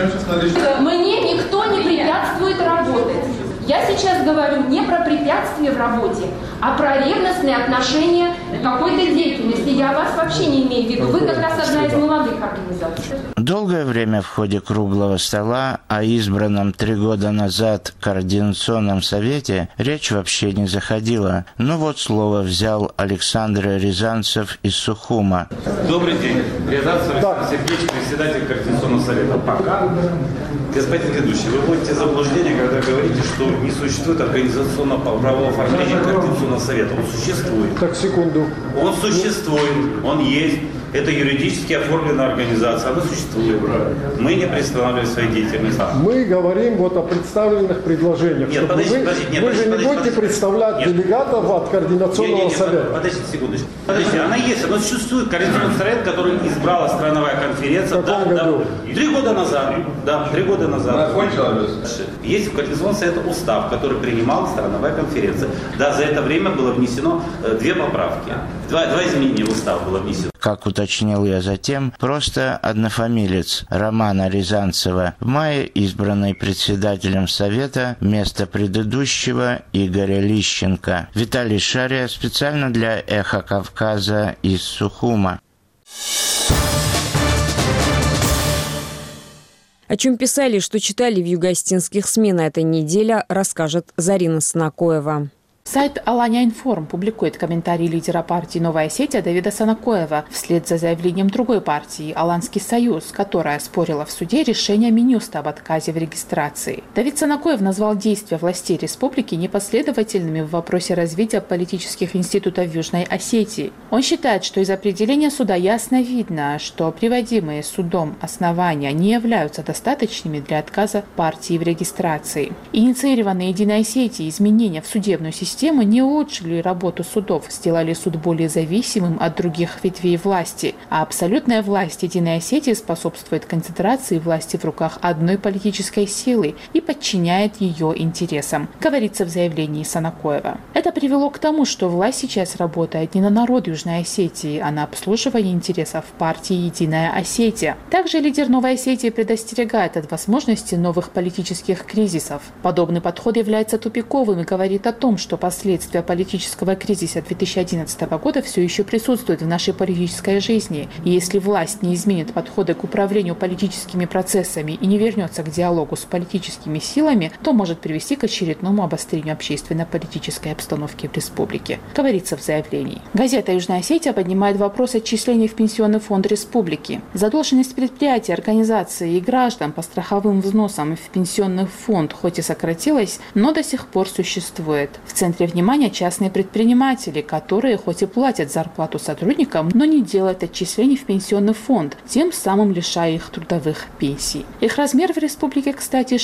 Мне никто не препятствует работать. Я сейчас говорю не про препятствия в работе, а про ревностные отношения к какой-то деятельности. Я вас вообще не имею в виду. Вы как раз одна из молодых организаций. Долгое время в ходе круглого стола о избранном 3 года назад Координационном совете речь вообще не заходила. Но вот слово взял Александр Рязанцев из Сухума. Добрый день. Рязанцев Сергеевич, председатель Координационного совета. Пока, господин ведущий, вы вводите в заблуждение, когда говорите, что не существует организационного правового оформления Координационного совета. Он существует. Так, секунду. Он существует, он есть. Это юридически оформленная организация, она существует. Мы не приостанавливаем своей деятельности. Мы говорим вот о представленных предложениях. Нет, подождите, вы же не будете представлять делегатов от Координационного совета. Подождите секундочку. Подождите, она есть, она существует. Координационный совет, который избрала страновая конференция. В каком году? 3 года назад. Да, 3 года назад. Есть в Координационном совете устав, который принимала страновая конференция. Да, за это время было внесено 2 поправки. 2 изменения в устав было внесено. Как уточнил я затем, просто однофамилец Романа Рязанцева, в мае избранный председателем Совета вместо предыдущего Игоря Лищенко. Виталий Шария специально для «Эхо Кавказа» из Сухума. О чем писали и что читали в юго-остинских СМИ на этой неделе, расскажет Зарина Санакоева. Сайт «Алания Информ» публикует комментарии лидера партии «Новая Осетия» Давида Санакоева вслед за заявлением другой партии «Аланский союз», которая спорила в суде решение Минюста об отказе в регистрации. Давид Санакоев назвал действия властей республики непоследовательными в вопросе развития политических институтов в Южной Осетии. Он считает, что из определения суда ясно видно, что приводимые судом основания не являются достаточными для отказа партии в регистрации. Инициированные Единой Осетией изменения в судебную систему не улучшили работу судов, сделали суд более зависимым от других ветвей власти, а абсолютная власть Единой Осетии способствует концентрации власти в руках одной политической силы и подчиняет ее интересам, говорится в заявлении Санакоева. Это привело к тому, что власть сейчас работает не на народ Южной Осетии, а на обслуживание интересов партии Единая Осетия. Также лидер Новой Осетии предостерегает от возможности новых политических кризисов. Подобный подход является тупиковым и говорит о том, что последствия политического кризиса 2011 года все еще присутствуют в нашей политической жизни. И если власть не изменит подходы к управлению политическими процессами и не вернется к диалогу с политическими силами, то может привести к очередному обострению общественно-политической обстановки в республике, говорится в заявлении. Газета «Южная Осетия» поднимает вопрос отчислений в Пенсионный фонд республики. Задолженность предприятий, организаций и граждан по страховым взносам в Пенсионный фонд хоть и сократилась, но до сих пор существует. В центре внимания частные предприниматели, которые хоть и платят зарплату сотрудникам, но не делают отчислений в пенсионный фонд, тем самым лишая их трудовых пенсий. Их размер в республике, кстати,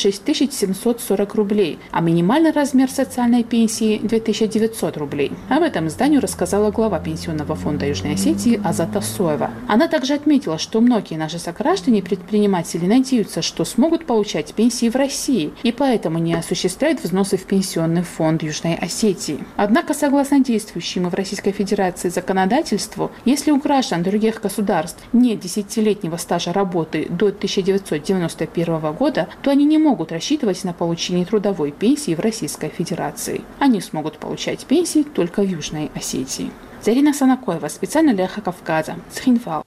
6740 рублей, а минимальный размер социальной пенсии 2900 рублей. Об этом изданию рассказала глава Пенсионного фонда Южной Осетии Азата Соева. Она также отметила, что многие наши сограждане и предприниматели надеются, что смогут получать пенсии в России, и поэтому не осуществляют взносы в Пенсионный фонд Южной Осетии. Однако, согласно действующему в Российской Федерации законодательству, если у граждан других государств нет 10-летнего стажа работы до 1991 года, то они не могут рассчитывать на получение трудовой пенсии в Российской Федерации. Они смогут получать пенсии только в Южной Осетии. Зарина Санакоева, специально для «Эхо Кавказа», Цхинвал.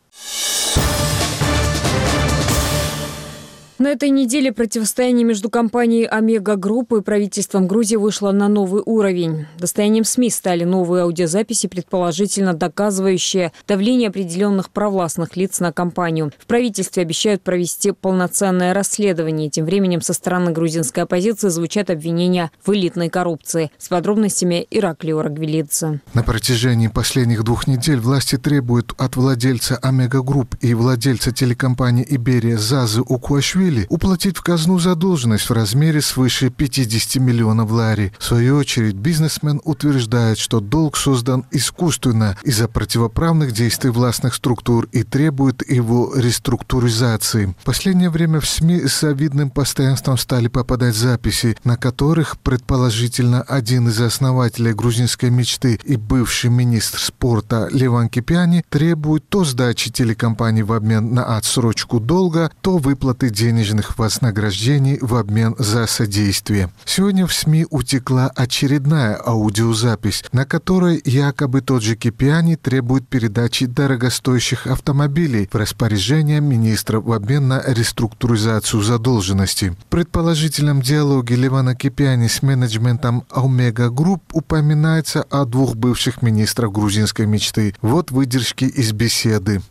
На этой неделе противостояние между компанией «Омега Групп» и правительством Грузии вышло на новый уровень. Достоянием СМИ стали новые аудиозаписи, предположительно доказывающие давление определенных провластных лиц на компанию. В правительстве обещают провести полноценное расследование. Тем временем со стороны грузинской оппозиции звучат обвинения в элитной коррупции. С подробностями Ираклий Оргвелидзе. На протяжении последних 2 недель власти требуют от владельца «Омега Групп» и владельца телекомпании «Иберия» Зазы Укуашвили уплатить в казну задолженность в размере свыше 50 миллионов лари. В свою очередь, бизнесмен утверждает, что долг создан искусственно из-за противоправных действий властных структур и требует его реструктуризации. В последнее время в СМИ с завидным постоянством стали попадать записи, на которых, предположительно, один из основателей грузинской мечты и бывший министр спорта Леван Кипиани требует то сдачи телекомпании в обмен на отсрочку долга, то выплаты денежных вознаграждений в обмен за содействие. Сегодня в СМИ утекла очередная аудиозапись, на которой якобы тот же Кипиани требует передачи дорогостоящих автомобилей в распоряжение министра в обмен на реструктуризацию задолженности. В предположительном диалоге Левана Кипиани с менеджментом Омега Групп упоминается о 2 бывших министрах грузинской мечты. Вот выдержки из беседы.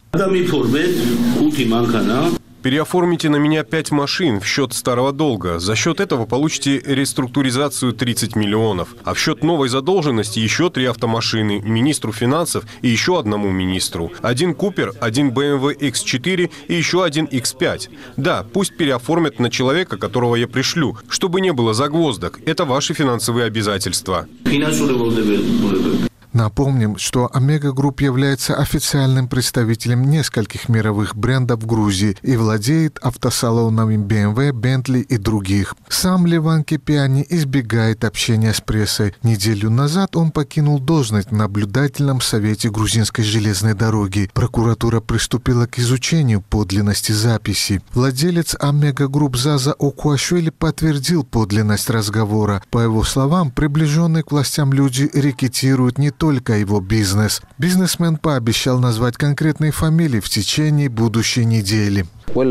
Переоформите на меня 5 машин в счет старого долга. За счет этого получите реструктуризацию 30 миллионов. А в счет новой задолженности еще 3 автомашины, министру финансов и еще одному министру. 1 Купер, 1 BMW X4 и еще 1 X5. Да, пусть переоформят на человека, которого я пришлю, чтобы не было загвоздок. Это ваши финансовые обязательства. Напомним, что Омега Групп является официальным представителем нескольких мировых брендов в Грузии и владеет автосалонами BMW, Bentley и других. Сам Леван Кипиани избегает общения с прессой. Неделю назад он покинул должность в наблюдательном совете грузинской железной дороги. Прокуратура приступила к изучению подлинности записи. Владелец Омега Групп Заза Укуашвили подтвердил подлинность разговора. По его словам, приближенные к властям люди рекетируют не только его бизнес. Бизнесмен пообещал назвать конкретные фамилии в течение будущей недели.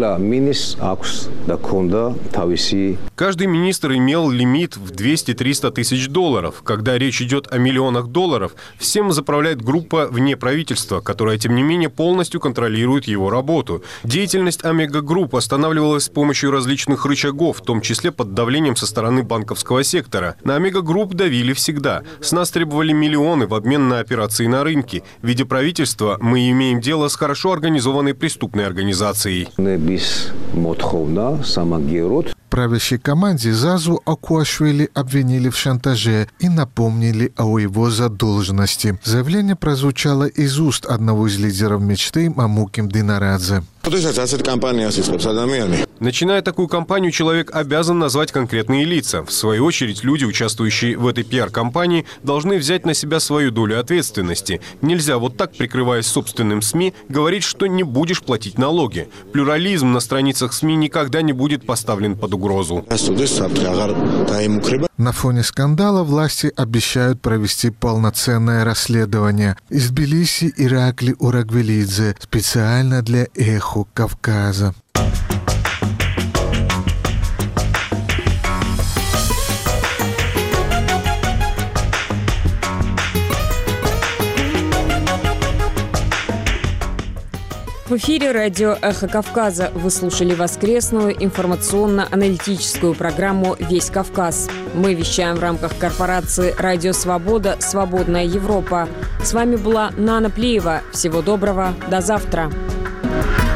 Каждый министр имел лимит в 200-300 тысяч долларов. Когда речь идет о миллионах долларов, всем заправляет группа вне правительства, которая, тем не менее, полностью контролирует его работу. Деятельность Омега Групп останавливалась с помощью различных рычагов, в том числе под давлением со стороны банковского сектора. На Омега Групп давили всегда. С нас требовали миллионы в обмен на операции на рынке. В виде правительства мы имеем дело с хорошо организованной преступной организацией. Правящей команде Зазу Акуашвили обвинили в шантаже и напомнили о его задолженности. Заявление прозвучало из уст одного из лидеров мечты Мамуки Мдинарадзе. Начиная такую кампанию, человек обязан назвать конкретные лица. В свою очередь, люди, участвующие в этой пиар-кампании, должны взять на себя свою долю ответственности. Нельзя вот так, прикрываясь собственным СМИ, говорить, что не будешь платить налоги. Плюрализм на страницах СМИ никогда не будет поставлен под угрозу. На фоне скандала власти обещают провести полноценное расследование. Из Тбилиси Иракли Урагвелидзе специально для «Эхо Кавказа». В эфире радио «Эхо Кавказа». Вы слушали воскресную информационно-аналитическую программу «Весь Кавказ». Мы вещаем в рамках корпорации «Радио Свобода. Свободная Европа». С вами была Нана Плиева. Всего доброго. До завтра.